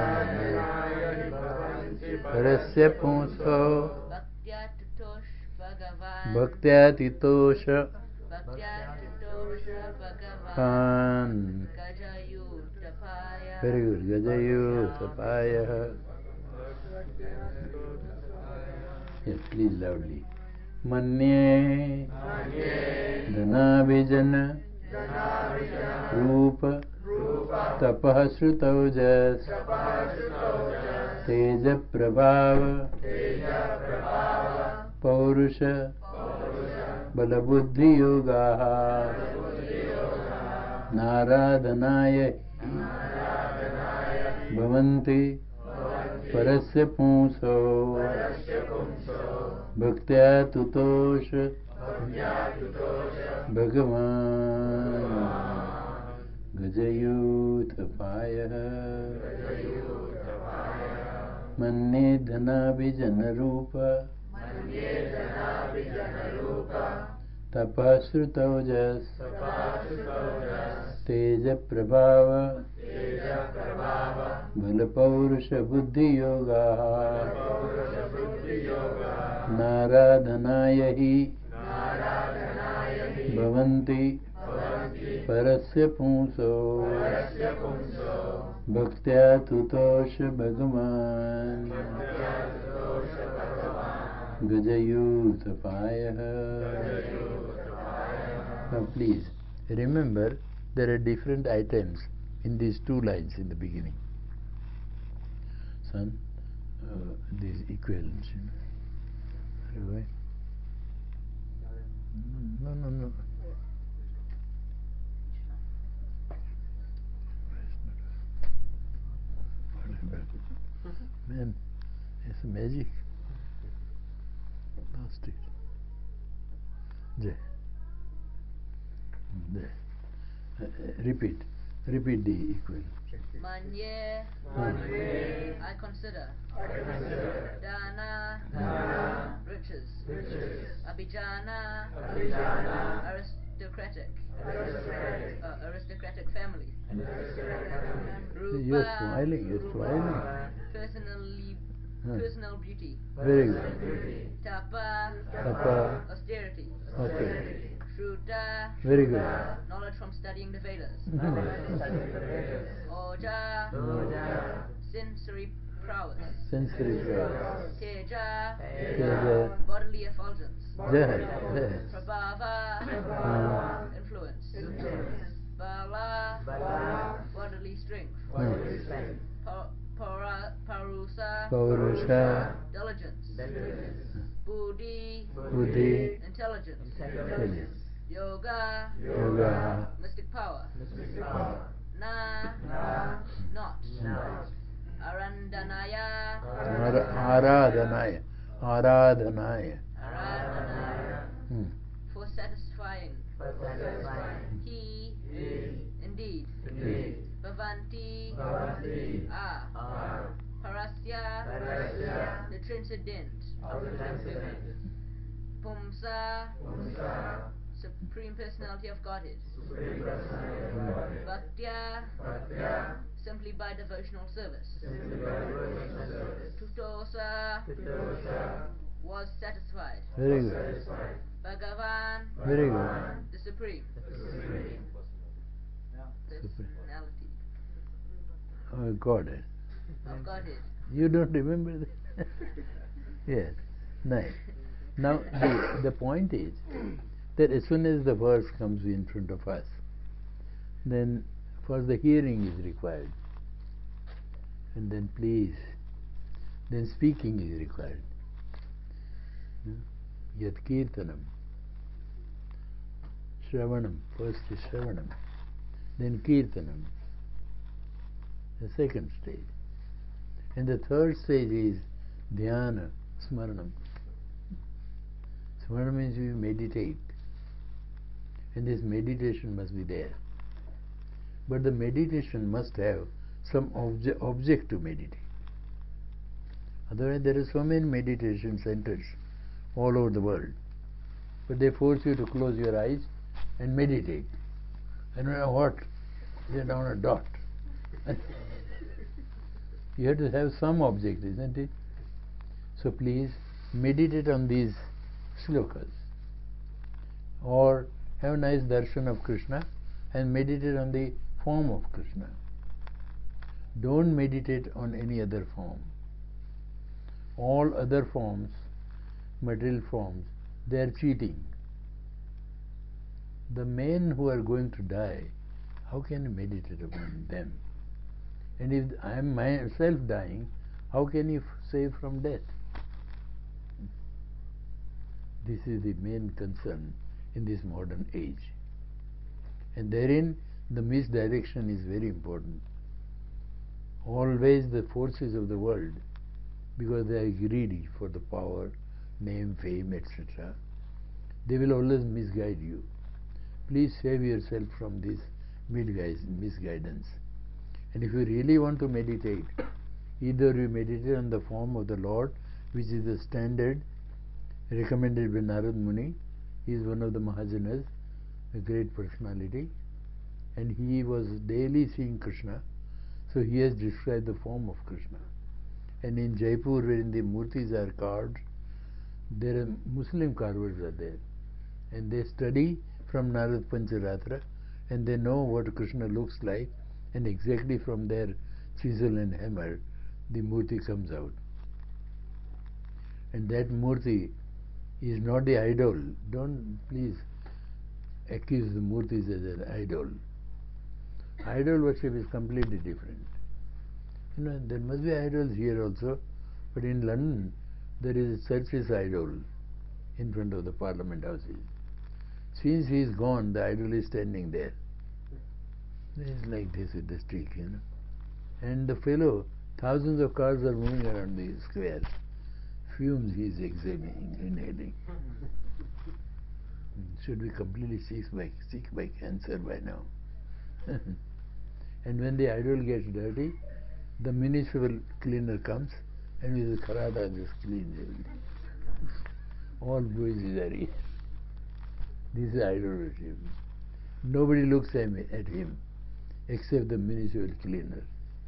Parasya punso. Bhaktya tutosh bhagavan. Bhaktya titosha. Bhaktya tutosha bhagavan. Pan. Gajayutapaya. Very good. Gajayutapaya. Yes, please loudly. Manye. Dhanabhijana. Rupa. Tapah shrutaujas. Teja prabhava. Paurusha. Balabuddhi yoga. Naradanaya bhavanti parasya punso. Bhaktya tutosha bhagavan gajayutapaya. Manye dhanabhijana rupa. Tapasrutaujas. Teja prabhava. Balapaurusha buddhi yoga. Naradanaya hi bhavanti parasya punso. Bhaktya tutosha bhagavan gajayutapaya. Now please remember, there are different items in these two lines in the beginning. Son, these equivalents, you know. Right? No. Man, it's magic. Lost it. There. Repeat the equivalent. Manye, I consider. Dana, riches. Abhijana, aristocratic family. Rupa, You're smiling. personal beauty. Very good. Tapa, austerity. Okay. Shruta, Very good. knowledge from studying the Vedas. Oja, sensory prowess. Teja, bodily effulgence. Prabhava, influence. Bala, bodily strength. Paurusha, diligence. Buddhi, intelligence. Yoga, mystic power. Na, not. Aradhanaya. For satisfying. He, indeed. Bhavanti, Parasya, the transcendent. Pumsa, Supreme Personality of Godhead. Bhaktya, simply by devotional service. Tutosa, was satisfied. Very good. Bhagavan, Very good. the Supreme. Personality Godhead. of Godhead. You don't remember that? Yes. Nice. Now the point is that as soon as the verse comes in front of us, then First the hearing is required, and then please, then speaking is required. Yat kirtanam, Shravanam, first is Shravanam, then Kirtanam, the second stage. And the third stage is Dhyana, Smaranam. Smaranam means you meditate, and this meditation must be there. But the meditation must have some object to meditate. Otherwise there are so many meditation centers all over the world, but they force you to close your eyes and meditate. I don't know what, they're down a dot. You have to have some object, isn't it? So please meditate on these slokas, or have a nice darshan of Krishna and meditate on the form of Krishna. Don't meditate on any other form. All other forms, material forms, they are cheating. The men who are going to die, how can you meditate upon them? And if I am myself dying, how can you save from death? This is the main concern in this modern age. And therein the misdirection is very important. Always the forces of the world, because they are greedy for the power, name, fame, etc., they will always misguide you. Please save yourself from this misguidance. And if you really want to meditate, either you meditate on the form of the Lord, which is the standard recommended by Narad Muni. He is one of the Mahajanas, a great personality, and he was daily seeing Krishna, so he has described the form of Krishna. And in Jaipur, wherein the murtis are carved, there are Muslim carvers are there, and they study from Narad Pancharatra, and they know what Krishna looks like, and exactly from their chisel and hammer the murti comes out. And that murti is not the idol. Don't please accuse the murtis as an idol. Idol worship is completely different. You know, there must be idols here also, but in London there is a church's idol in front of the Parliament houses. Since he is gone, the idol is standing there. It's like this with the streak, you know. And the fellow, thousands of cars are moving around the square. Fumes he is exhaling, inhaling. Should be completely sick by cancer by now. And when the idol gets dirty, the municipal cleaner comes and with his kharada just cleans everything. All boys are here. This is idol worship. Nobody looks at him except the municipal cleaner.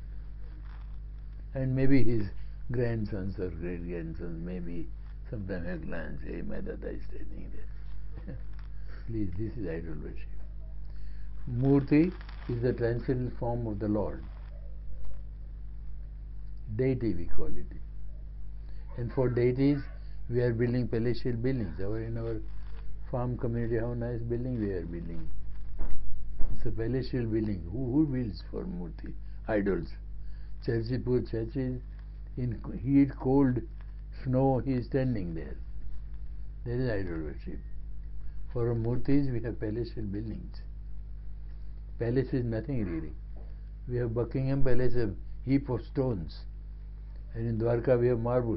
And maybe his grandsons or great-grandsons, maybe sometime a glance, hey, my dada is standing there. Please, this is idol worship. Murti is the transcendental form of the Lord. Deity we call it. And for deities, we are building palatial buildings. In our farm community, how nice building we are building. It's a palatial building. Who builds for Murti? Idols. Churchipur churches, in heat, cold, snow, he is standing there. There is idol worship. For our Murtis, we have palatial buildings. Palace is nothing really. We have Buckingham Palace, a heap of stones. And in Dwarka we have marble.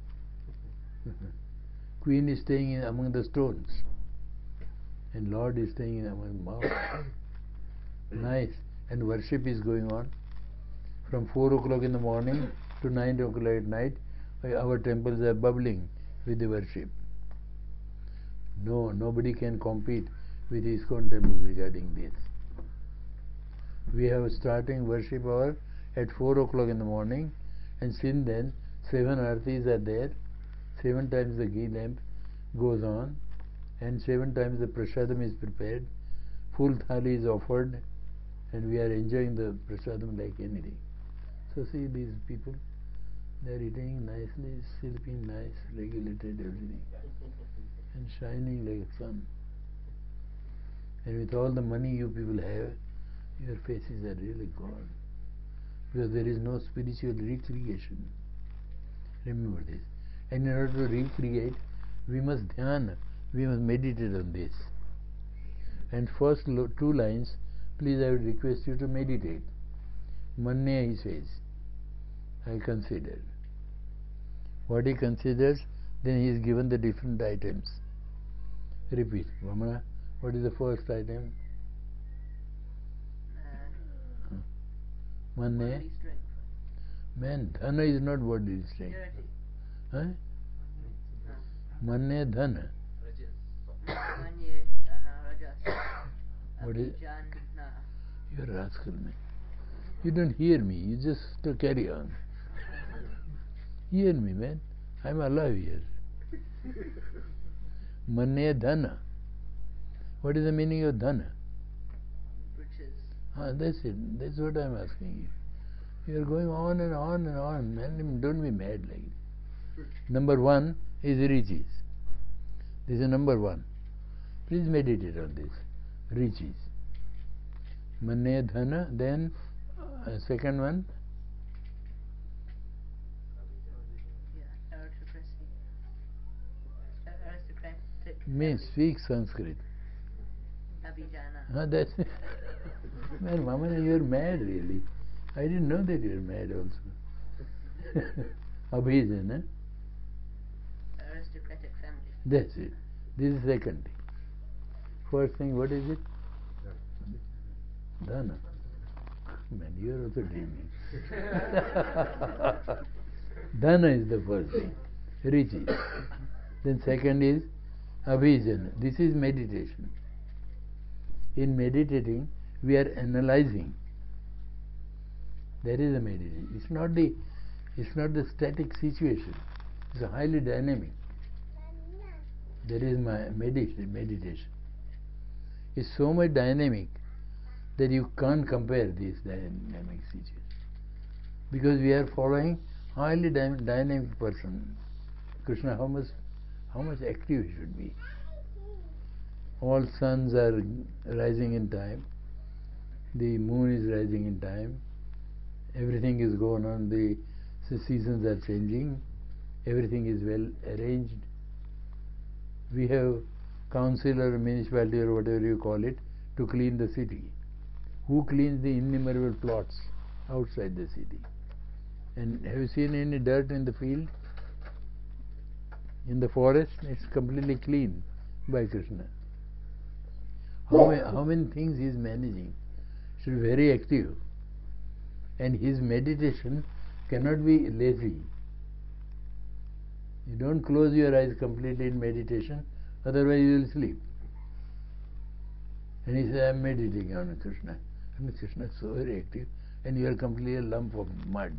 Queen is staying among the stones. And Lord is staying among marble. Nice. And worship is going on. From 4 o'clock in the morning to 9 o'clock at night, our temples are bubbling with the worship. No, nobody can compete with ISKCON temples regarding this. We have starting worship hour at 4 o'clock in the morning, and since then 7 artis are there, 7 times the ghee lamp goes on, and 7 times the prasadam is prepared, full thali is offered, and we are enjoying the prasadam like anything. So see these people, they are eating nicely, sleeping nice, regulated everything, and shining like a sun. And with all the money you people have, Your faces are really gone. Because there is no spiritual recreation. Remember this. And in order to recreate, we must dhyana, we must meditate on this. And first two lines, please, I would request you to meditate. Manne, he says, I consider. What he considers, then he is given the different items. Repeat. Vamana, what is the first item? Manne. Bodily strength. Man, dhana is not bodily strength. Purity. Huh? Manne dhana. Manye, dana, rajas. What is- Abhijana. You are a rascal, man. You don't hear me. You just carry on. Hear me, man. I'm alive here. Manne dhana. What is the meaning of dhana? Riches. That's it. That's what I'm asking you. You are going on and on and on, man. Don't be mad like this. Number one is riches. This is number one. Please meditate on this. Riches. Manne dhana. Then second one. Yeah, aristocracy. Aristocratic. Means speak Sanskrit. Abhijana. That's man, Mama, you're mad really. I didn't know that you're mad also. Abhijana. Aristocratic family. That's it. This is second thing. First thing, what is it? Dhana. Man, you're also dreaming. Dhana is the first thing. Riches. Then second is abhijana. This is meditation. In meditating, we are analyzing. That is the meditation. It's not the static situation. It's a highly dynamic. That is my meditation. It's so much dynamic that you can't compare this dynamic situation. Because we are following highly dynamic person. Krishna, how much active he should be. All suns are rising in time. The moon is rising in time. Everything is going on. The seasons are changing. Everything is well arranged. We have council or municipality or whatever you call it to clean the city. Who cleans the innumerable plots outside the city? And have you seen any dirt in the field? In the forest, it's completely clean by Krishna. How many things he is managing? Should be very active. And his meditation cannot be lazy. You don't close your eyes completely in meditation, otherwise you will sleep. And he says, I am meditating on Krishna. And Krishna is so very active, and you are completely a lump of mud.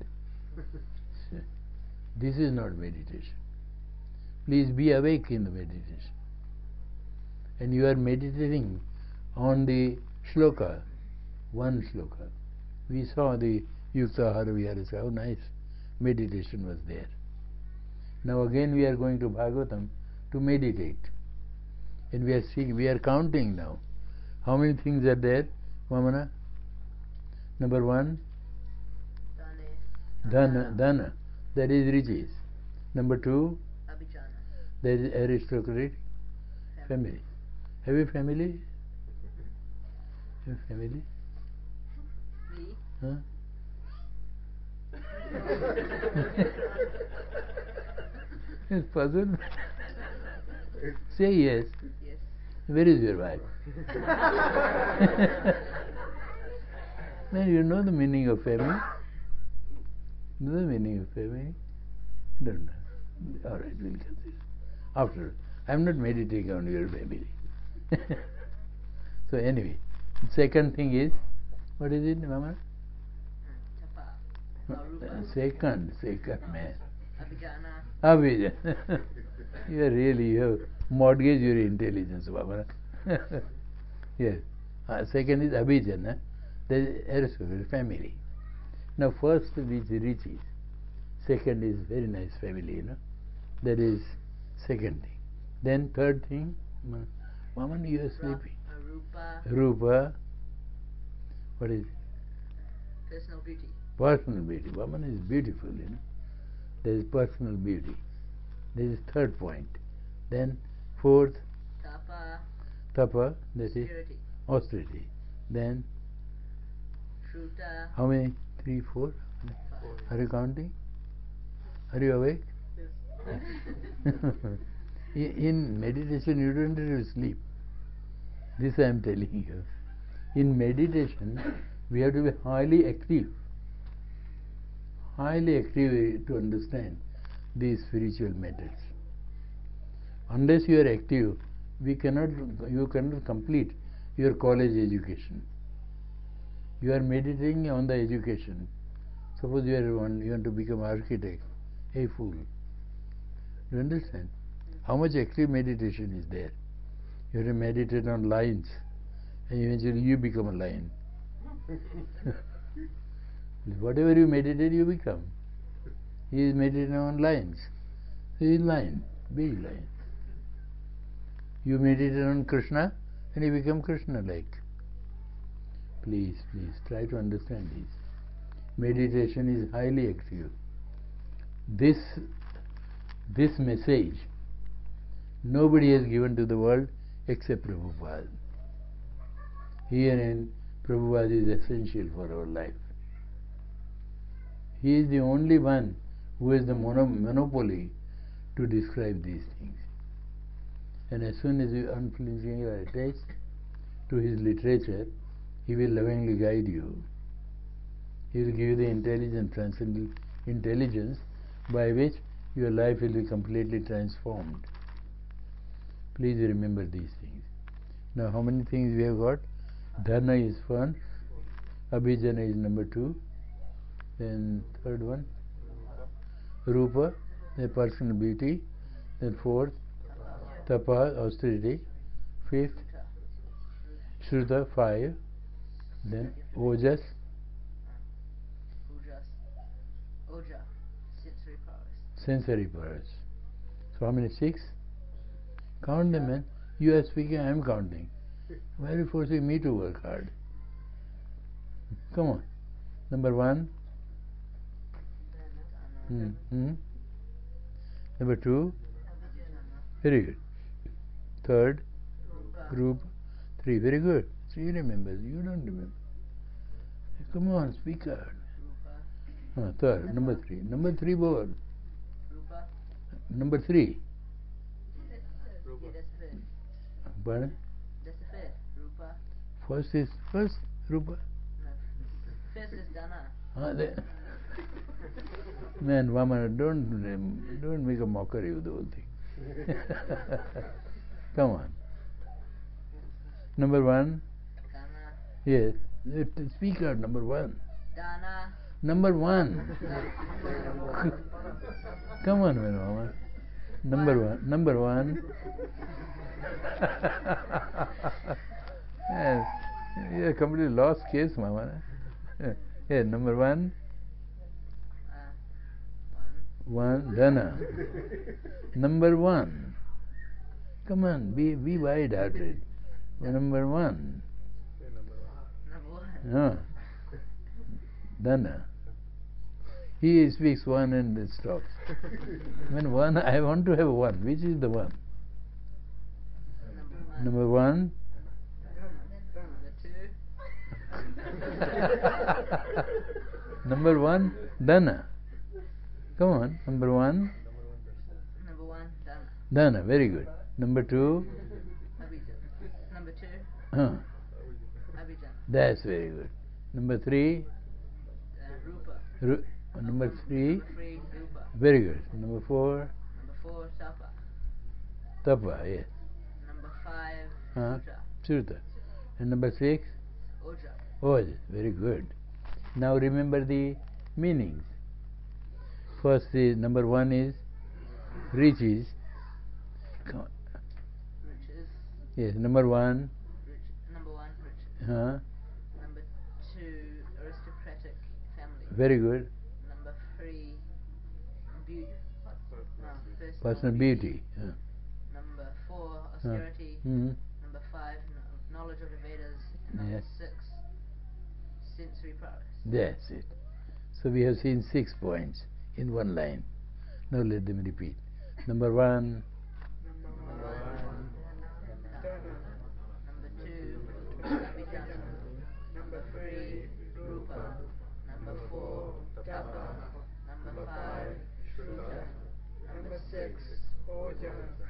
This is not meditation. Please be awake in the meditation. And you are meditating on the shloka, one shloka. We saw the Yuktahara Viharasya, how nice meditation was there. Now again we are going to Bhagavatam to meditate. And we are counting now. How many things are there, Vamana? Number one, dhana, that is riches. Number two, Abhijana. that is aristocratic family. Have you family? Have you family? Me. Huh? It's puzzled. Say yes. Yes. Where is your wife? Man, you know the meaning of family? Know the meaning of family? Don't know. All right, we'll get this. After, I'm not meditating on your family. So anyway, second thing is, what is it, Mama? Chapa. Arupa. Second man. Abhijana. Abhijana. You have mortgaged your intelligence, Baba. Yes. Second is Abhijana, that is aristocratic family. Now first is riches. Second is very nice family, That is second thing. Then third thing, Mama, you are sleeping. Arupa. Rupa. What is Personal beauty. personal beauty? Woman is beautiful, There is personal beauty. This is third point. Then fourth, Tapa. tapa, that is Security. austerity. Then Shruta. how many? 3, 4? Are you counting? Are you awake? In meditation you don't have to sleep. This I am telling you. In meditation we have to be highly active. Highly active to understand these spiritual matters. Unless you are active, you cannot complete your college education. You are meditating on the education. Suppose you want to become architect. Hey fool. Do you understand? How much active meditation is there? You have to meditate on lines, and eventually you become a line. Whatever you meditate, you become. He is meditating on lines. He is line, big line. You meditate on Krishna, and you become Krishna-like. Please, try to understand this. Meditation is highly active. This message nobody has given to the world except Prabhupada. Herein, Prabhupada is essential for our life. He is the only one who has the monopoly to describe these things. And as soon as you unflinchingly are attached to his literature, he will lovingly guide you. He will give you the intelligent, transcendental intelligence by which your life will be completely transformed. Please remember these things. Now, how many things we have got? Dharna is one, Abhijana is number 2, then third one, Rupa, the personal beauty, then fourth, Tapa, austerity, fifth, Shruta, 5, then Ojas, Oja. sensory powers. So how many? 6? Count them, man. You are speaking, I am counting. Why are you forcing me to work hard? Come on. Number 1. Number 2. Very good. Third. Group. 3. Very good. 3 remembers. You don't remember. Come on, speak out. Third. Number 3. Number 3 board. Number 3. Pardon? That's the fifth. Rupa. First Rupa. No. Fifth is Dana. Man, Vamana, don't make a mockery of the whole thing. Come on. Number 1. Dana. Yes. Speak out. Number 1. Dana. Number 1. Come on, man, Vamana. Number 1. Number 1. Yes. You are completely lost case, Mama. Yeah, number 1. 1. Dana. Number 1. Come on, be wide-hearted. Number 1. Number 1. Dana. He speaks 1 and it stops. When 1, I want to have 1. Which is the 1? Number 1. Number 1, Dana. Come on, number 1. Number 1, Dana. Dana, very good. Number 2. Abhijana. Number 2. Abhijana. That's very good. Number 3. Rupa. Number 3. Number 3, Rupa. Very good. Number 4. Number 4, Tapa. Tapa, yes. Number 5, Shruta. And number 6. Oja. Oja. Very good. Now remember the meanings. First is number 1 is riches. Riches. Yes, number 1. Number 1, riches. Number 2, aristocratic family. Very good. Number 3, beauty. Personal beauty. Number 4, austerity. Mm-hmm. Number 5, knowledge of the Vedas. And number 6, sensory prowess. That's it. So we have seen 6 points in one line. Now let them repeat. Number 1. Number 2, Abhijana. Number 3, Rupa. Number 4, Tapa. Number 5, Shruta. Number 6, Oja.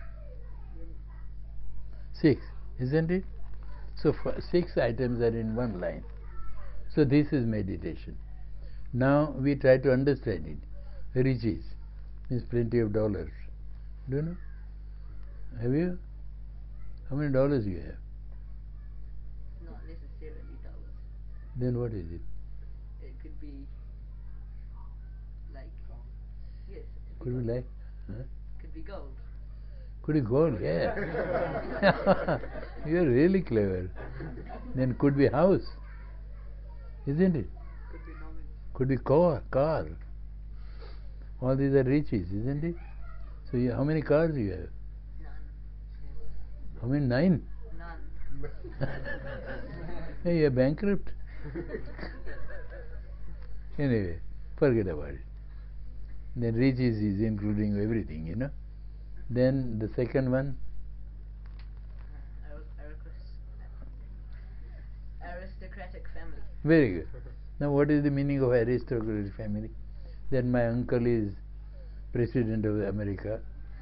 6, isn't it? So 6 items are in one line. So this is meditation. Now we try to understand it. Riches means plenty of dollars. Do you know? Have you? How many dollars you have? Not necessarily dollars. Then what is it? It could be like, yes. It Could be like? Huh? Could be gold. Could be gold, yeah. You are really clever. Then could be house, isn't it? Could be knowledge. Could be car. All these are riches, isn't it? So how many cars you have? None. How many? 9? None. Hey, you are bankrupt. Anyway, forget about it. Then riches is including everything, you know. Then the second one, aristocratic family. very good. Now what is the meaning of aristocratic family? That my uncle is President of America.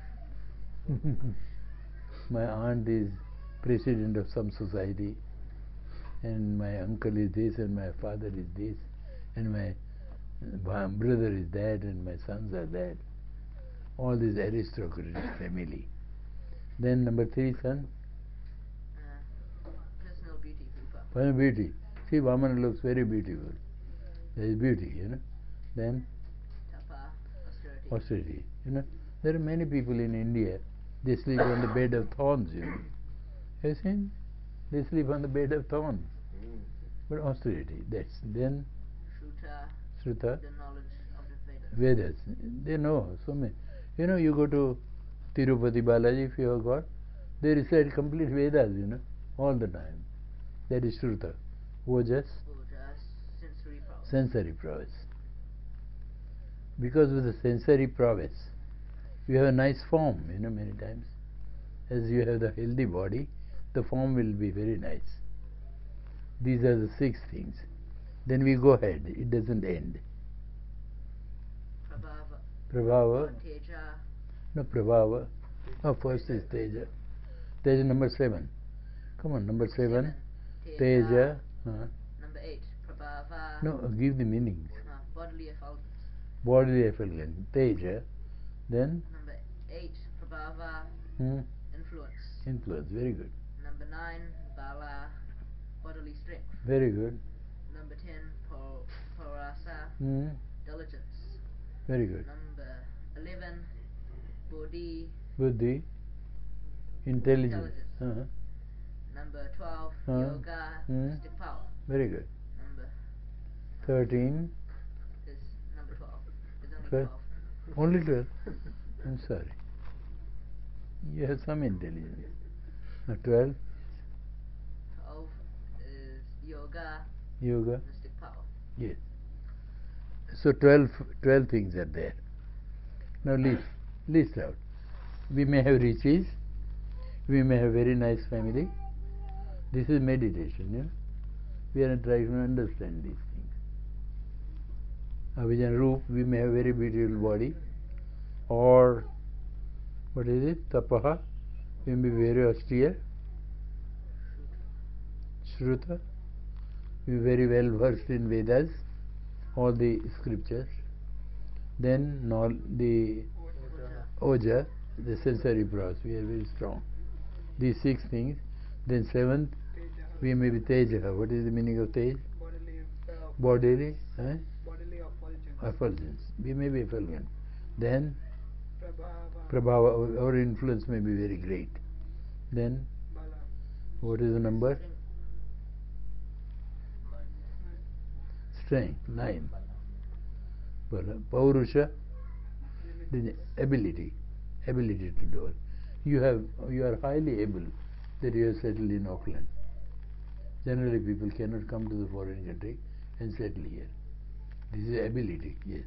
My aunt is President of some society. And my uncle is this and my father is this. And my brother is that and my sons are that. All this aristocratic family. Then number 3, son. Personal beauty, Rupa. Personal beauty. See, Vamana looks very beautiful. There is beauty, you know. Then Tapa, austerity. austerity, you know. There are many people in India, they sleep on the bed of thorns, you know. Have you seen? They sleep on the bed of thorns. But austerity, that's then Shruta, the knowledge of the Vedas. Vedas. They know so many. You know, you go to Tirupati Balaji, if you have got, they recite complete Vedas, you know, all the time. That is Shruta. Ojas, sensory prowess. sensory prowess. Because of the sensory prowess, you have a nice form, you know, many times. As you have the healthy body, the form will be very nice. These are the 6 things. Then we go ahead, it doesn't end. Prabhava. Teja. No, Prabhava. Oh, first is Teja. Teja number 7. Come on, number 7. Teja. Number 8, Prabhava. No, give the meanings. Bodily effulgence. Bodily effulgence. Teja. Then? Number 8, Prabhava. Influence. Influence, very good. Number 9, Bala. Bodily strength. Very good. Number 10, Parasa. Diligence. Very good. Number 11, Bodhi. Buddhi. Intelligence. Number 12, Yoga. Mystic power. Very good. Number 13. is number 12. It's Only only 12. 12? I'm sorry. You have some intelligence. Now 12. 12 is Yoga. Yoga. Mystic power. Yes. So 12 things are there. Now list out. We may have riches. We may have very nice family. This is meditation, you know. We are trying to understand these things. Abhijan Roop, we may have very beautiful body. Or, what is it? Tapaha, we may be very austere. Shruta, we are very well versed in Vedas, all the scriptures. Then the Oja, the sensory prowess, we are very strong. These 6 things. Then 7th, we may be Teja. What is the meaning of Tej? Bodily. Bodily Effulgence. We may be effulgent. Then Prabhava, our influence may be very great. Then what is the number? Strength. 9. Paurusha, the ability to do it. You are highly able that you have settled in Auckland. Generally people cannot come to the foreign country and settle here. This is ability, yes.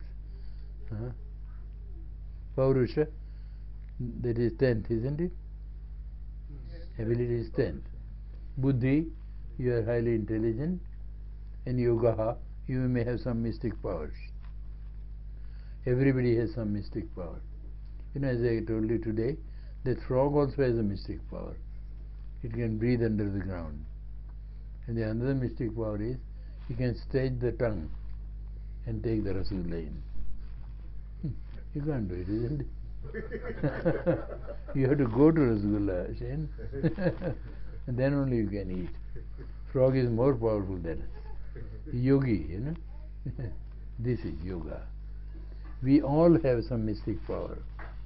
Paurusha, that is 10th, isn't it? Ability is 10th. Buddhi, you are highly intelligent. And yogaha, you may have some mystic powers. Everybody has some mystic power. As I told you today, that frog also has a mystic power. It can breathe under the ground. And the another mystic power is, it can stretch the tongue and take the rasgulla in. You can't do it, isn't it? You have to go to rasgulla, Shane. And then only you can eat. Frog is more powerful than us. Yogi, This is yoga. We all have some mystic power.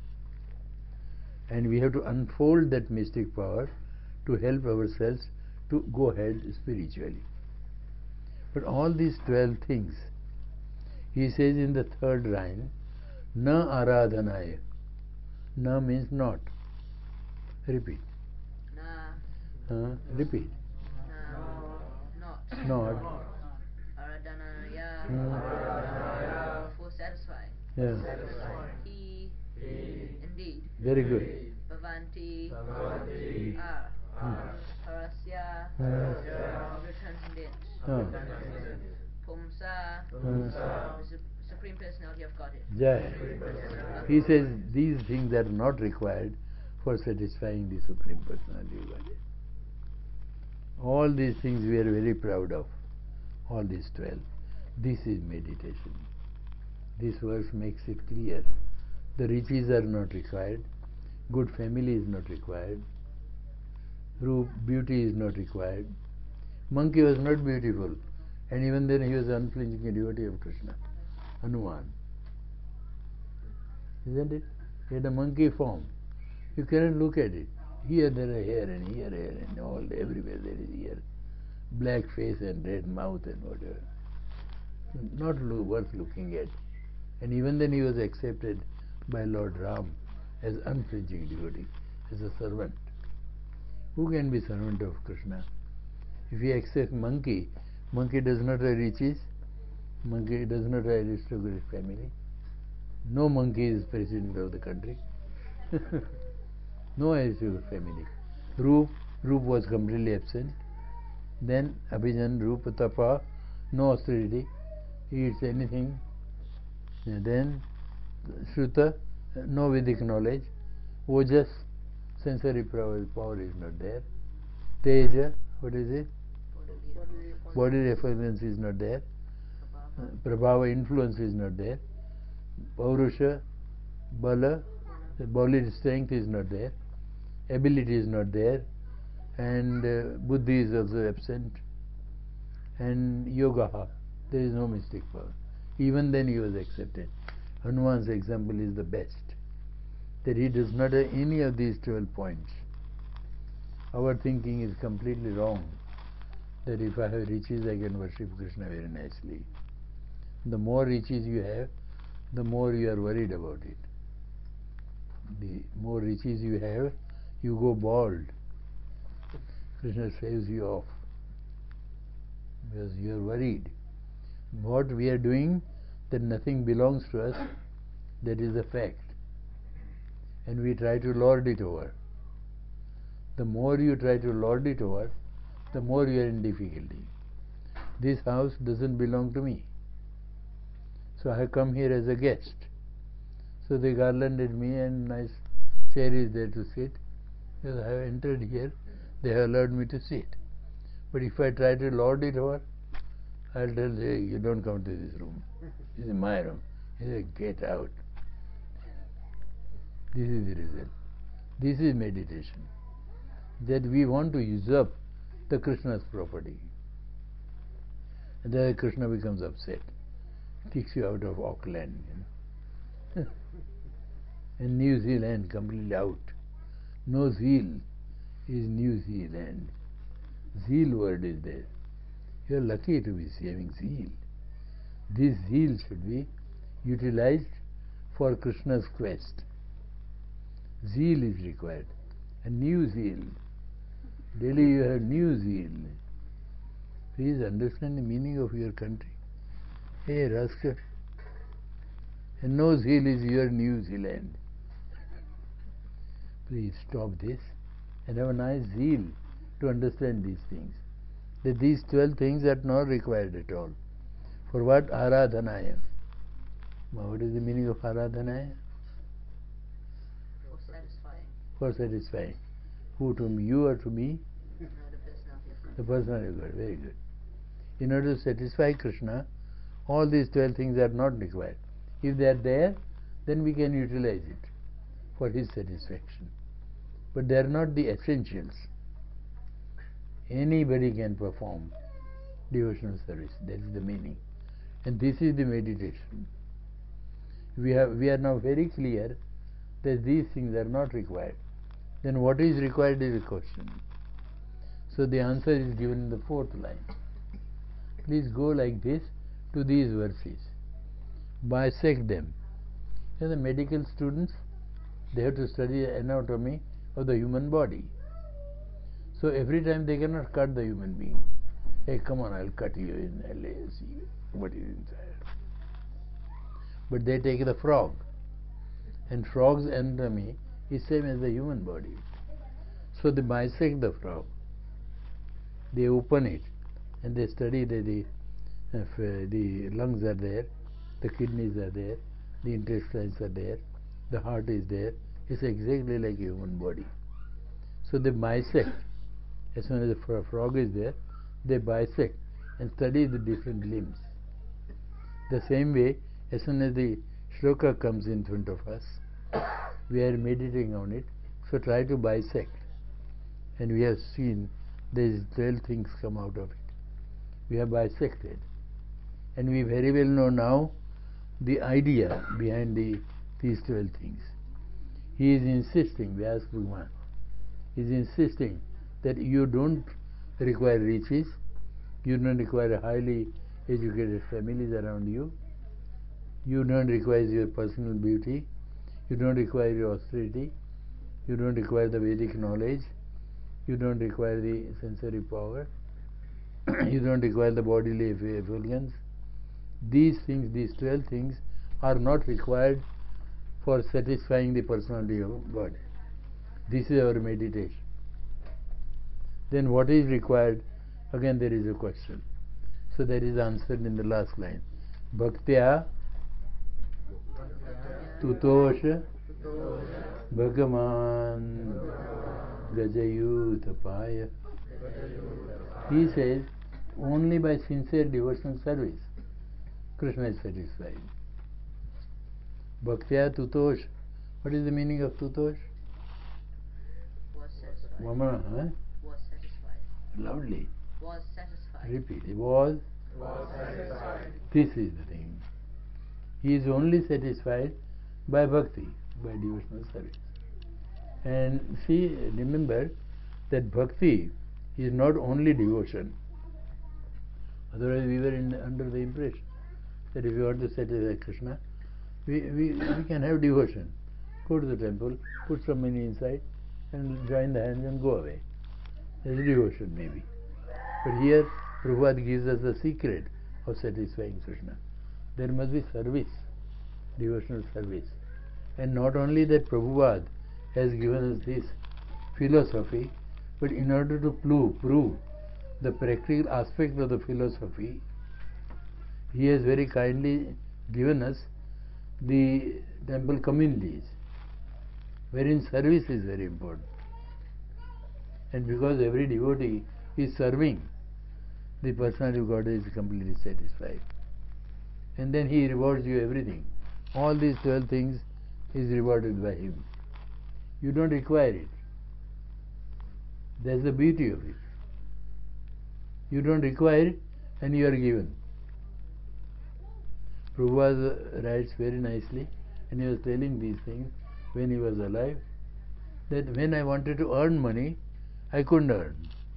And we have to unfold that mystic power to help ourselves to go ahead spiritually. But all these 12 things, he says in the third line, na aradhanaya. Na means not. Repeat. Na. Repeat. Na. Not. Aradhanaya. For satisfying. Yeah. He. Indeed. Very good. Bhavanti. Are. Parasya. Transcendent. Pumsa. The Supreme Personality of Godhead. Jai. He says these things are not required for satisfying the Supreme Personality of Godhead. All these things we are very proud of. All these 12. This is meditation. This verse makes it clear. The riches are not required. Good family is not required. Beauty is not required. Monkey was not beautiful, and even then he was unflinching devotee of Krishna. Hanuman. Isn't it? He had a monkey form. You cannot look at it. Here there are hair, and here hair, and all everywhere there is hair. Black face and red mouth and whatever. Not worth looking at. And even then he was accepted by Lord Ram as unflinching devotee, as a servant. Who can be servant of Krishna? If he accepts monkey does not have riches, monkey does not have aristocratic family. No monkey is president of the country. No aristocratic family. Roop was completely absent. Then Abhijan, Rupa, Tapa, no austerity, he eats anything. And then Shruta, no Vedic knowledge. Ojas, sensory power is not there. Teja, what is it? Body reference is not there. Prabhava, influence is not there. Paurusha, Bala, the bodily strength is not there. Ability is not there. And Buddhi is also absent. And Yogaha, there is no mystic power. Even then he was accepted. Hanuman's example is the best. That he does not have any of these 12 points. Our thinking is completely wrong. That if I have riches, I can worship Krishna very nicely. The more riches you have, the more you are worried about it. The more riches you have, you go bald. Krishna saves you off. Because you are worried. What we are doing, that nothing belongs to us, that is a fact. And we try to lord it over. The more you try to lord it over, the more you are in difficulty. This house doesn't belong to me. So I have come here as a guest. So they garlanded me and nice chair is there to sit. Because I have entered here, they have allowed me to sit. But if I try to lord it over, I'll tell you, you don't come to this room. This is my room. He said, get out. This is the result. This is meditation. That we want to usurp the Krishna's property. And then Krishna becomes upset. Kicks you out of Auckland. And New Zealand completely out. No zeal is New Zealand. Zeal word is there. You are lucky to be having zeal. This zeal should be utilized for Krishna's quest. Zeal is required. A new zeal. Daily you have new zeal. Please understand the meaning of your country. Hey, rascal. And Nose Hill is your New Zealand. Please stop this and have a nice zeal to understand these things. That these 12 things are not required at all. For what? Aradhanaya. What is the meaning of Aradhanaya? For satisfying. For satisfying. Who, to me? You or to me? No, the personality of God. The personality of God. Very good. In order to satisfy Krishna, all these 12 things are not required. If they are there, then we can utilize it for his satisfaction. But they are not the essentials. Anybody can perform devotional service. That is the meaning. And this is the meditation. We are now very clear that these things are not required. Then what is required is a question. So the answer is given in the 4th line. Please go like this to these verses. Bisect them. The medical students, they have to study the anatomy of the human body. So every time they cannot cut the human being. Hey, come on, I'll cut you in I'll see what is inside. But they take the frog. And frog's anatomy is same as the human body. So they bisect the frog. They open it and they study that the lungs are there, the kidneys are there, the intestines are there, the heart is there. It's exactly like a human body. So they bisect. As soon as the frog is there, they bisect and study the different limbs. The same way, as soon as the shloka comes in front of us, we are meditating on it, so try to bisect. And we have seen these 12 things come out of it. We have bisected. And we very well know now the idea behind these 12 things. He is insisting, Vyas Bhagwan, he is insisting that you don't require riches, you don't require highly educated families around you, you don't require your personal beauty, you don't require your austerity, you don't require the Vedic knowledge, you don't require the sensory power, you don't require the bodily effulgence. These things, these 12 things, are not required for satisfying the personality of God. This is our meditation. Then what is required? Again there is a question. So that is answered in the last line. Bhaktya tutosha bhagavan gajayutapaya. He says only by sincere devotional service Krishna is satisfied. Bhaktya tutosh. What is the meaning of tutosh? Was satisfied. Vamana, huh? Was satisfied. Loudly. Was satisfied. Repeat. Was satisfied. This is the thing. He is only satisfied by bhakti, by devotional service. And see, remember that bhakti is not only devotion. Otherwise we were under the impression that if you want to satisfy Krishna, we can have devotion. Go to the temple, put some money inside, and join the hands and go away. That's devotion maybe. But here Prabhupada gives us the secret of satisfying Krishna. There must be service, devotional service. And not only that Prabhupada has given us this philosophy, but in order to prove the practical aspect of the philosophy, he has very kindly given us the temple communities, wherein service is very important. And because every devotee is serving, the personality of God is completely satisfied. And then he rewards you everything. All these 12 things is rewarded by him. You don't require it. That's the beauty of it. You don't require it and you are given. Prabhupada writes very nicely, and he was telling these things when he was alive, that when I wanted to earn money, I couldn't earn.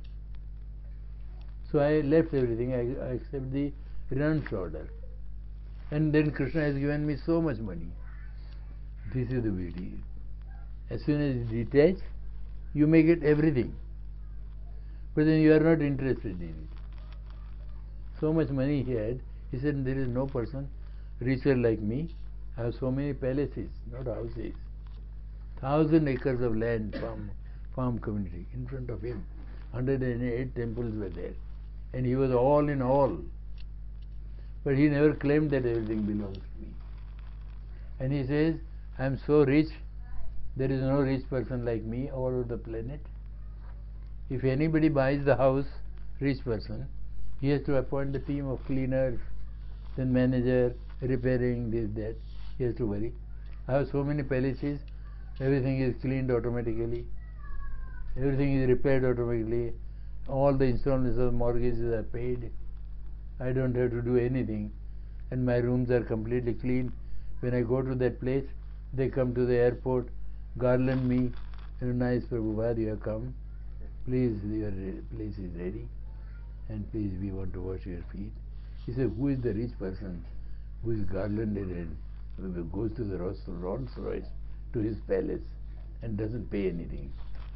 So I left everything, I accept the renounced order. And then Krishna has given me so much money. This is the beauty. As soon as you detach, you may get everything. But then you are not interested in it. So much money he had, He said, there is no person richer like me. I have so many palaces, not houses. 1,000 acres of land, farm community in front of him. 108 temples were there. And he was all in all. But he never claimed that everything belongs to me. And he says, I am so rich, there is no rich person like me all over the planet. If anybody buys the house, rich person, he has to appoint the team of cleaners, then manager, repairing, this, that. He has to worry. I have so many palaces, everything is cleaned automatically, everything is repaired automatically, all the installments of mortgages are paid. I don't have to do anything, and my rooms are completely clean. When I go to that place, they come to the airport, garland me, nice Prabhupada, you have come. Please, your place is ready, and please, we want to wash your feet. He said, who is the rich person who is garlanded and goes to the Rolls Royce to his palace and doesn't pay anything?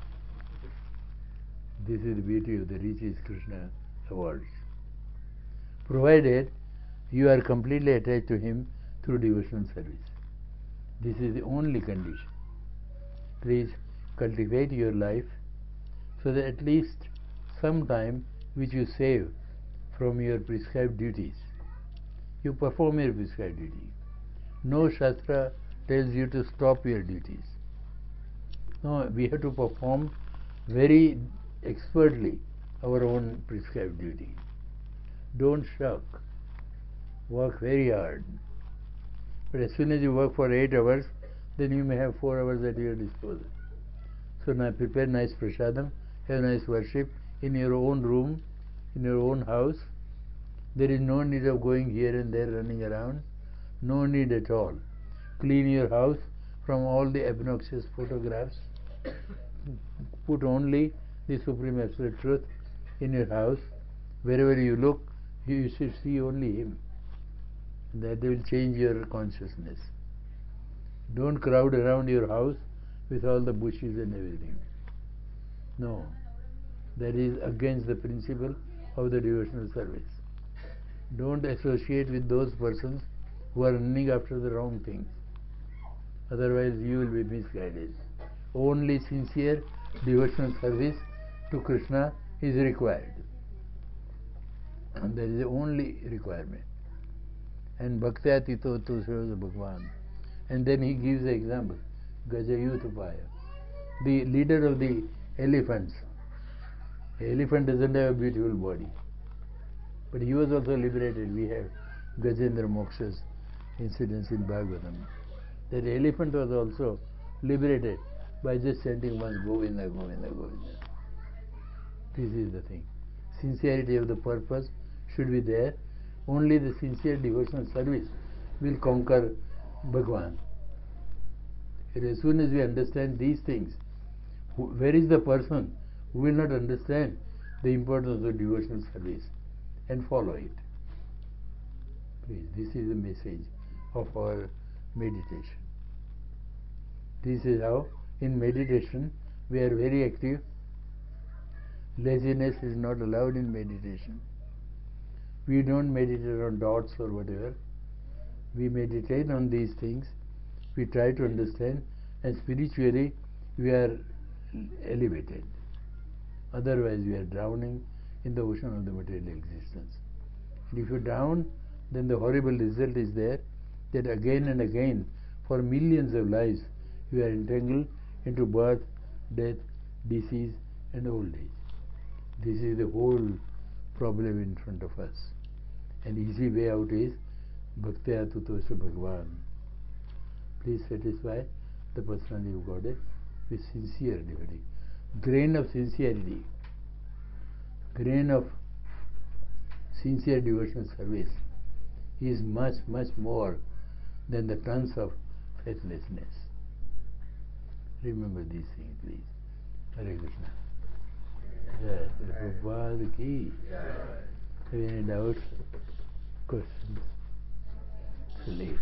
This is the beauty of the Riches Krishna awards. Provided you are completely attached to him through devotional service. This is the only condition. Please cultivate your life so that at least some time which you save from your prescribed duties, you perform your prescribed duty. No Shastra tells you to stop your duties. No, we have to perform very expertly our own prescribed duty. Don't shirk. Work very hard. But as soon as you work for 8 hours, then you may have 4 hours at your disposal. So now prepare nice prasadam, have nice worship in your own room, in your own house. There is no need of going here and there, running around. No need at all. Clean your house from all the obnoxious photographs. Put only the Supreme Absolute Truth in your house. Wherever you look, you should see only Him. That will change your consciousness. Don't crowd around your house with all the bushes and everything. No. That is against the principle of the devotional service. Don't associate with those persons who are running after the wrong things. Otherwise you will be misguided. Only sincere devotional service to Krishna is required. And that is the only requirement. And Bhaktya Tito Tushoda Bhagwan. And then he gives the example, Gajayuthapaya. The leader of the elephants. The elephant doesn't have a beautiful body. But he was also liberated. We have Gajendra Moksha's incidents in Bhagavatam. That elephant was also liberated by just chanting once Govinda, Govinda, Govinda. This is the thing. Sincerity of the purpose should be there. Only the sincere devotional service will conquer Bhagwan. And as soon as we understand these things, where is the person who will not understand the importance of devotional service and follow it? Please, this is the message of our meditation. This is how in meditation we are very active. Laziness is not allowed in meditation. We don't meditate on dots or whatever. We meditate on these things. We try to understand, and spiritually we are elevated. Otherwise we are drowning in the ocean of the material existence. And if you drown, then the horrible result is there, that again and again, for millions of lives, you are entangled into birth, death, disease and old age. This is the whole problem in front of us. An easy way out is Bhaktya Tutosha Bhagwan. Please satisfy the personality of Godhead with sincere devotee. Grain of sincerity, grain of sincere devotional service is much, much more than the tons of faithlessness. Remember these things, please. Hare Krishna. Jai Prabhupada ki. Have any doubts, questions? It's late.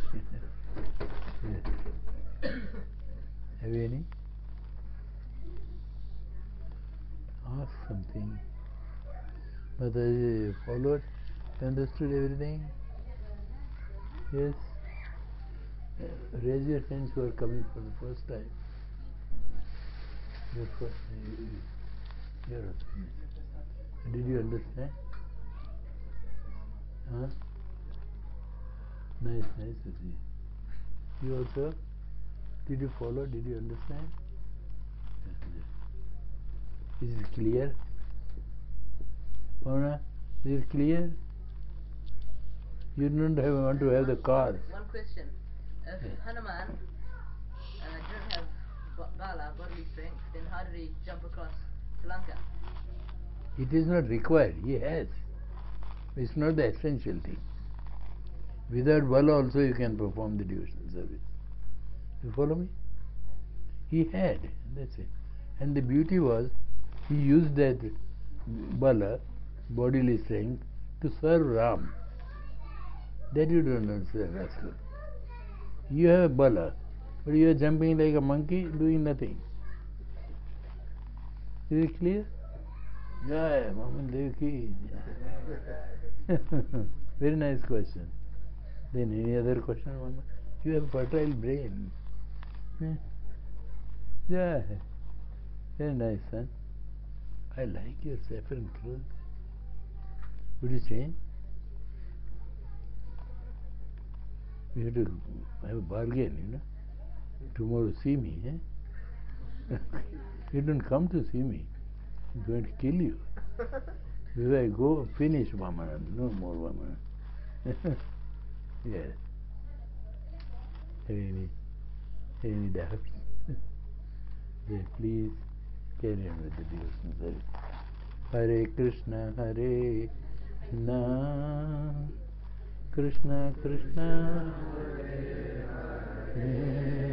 Yes. Have any? Ask something. But you followed, understood everything? Yes. Raise your hands who are coming for the first time. Your first time. Did you understand? Huh? Nice to see. You also? Did you follow? Did you understand? Is it clear? Pavana, is it clear? You don't want to have the car. One question. If Hanuman didn't have Bala, bodily strength, then how did he jump across Sri Lanka? It is not required. He has. It's not the essential thing. Without Bala also you can perform the devotional service. You follow me? He had. That's it. And the beauty was, he used that Bala, bodily strength, to serve Ram. That you don't understand, rascal. You have Bala, but you are jumping like a monkey, doing nothing. Is it clear? Jai Maman Devaki. Very nice question. Then any other question, Mama? You have fertile brain. Yeah. Very nice, son. I like your saffron clothes. Would you change? We have to have a bargain, you know. Tomorrow see me, eh? You don't come to see me. I'm going to kill you. If I go, finish Vamana. No more Vamana. Yes. Any doubts? Then please carry on with the devotional service. Hare Krishna, Hare Krishna, Krishna, Hare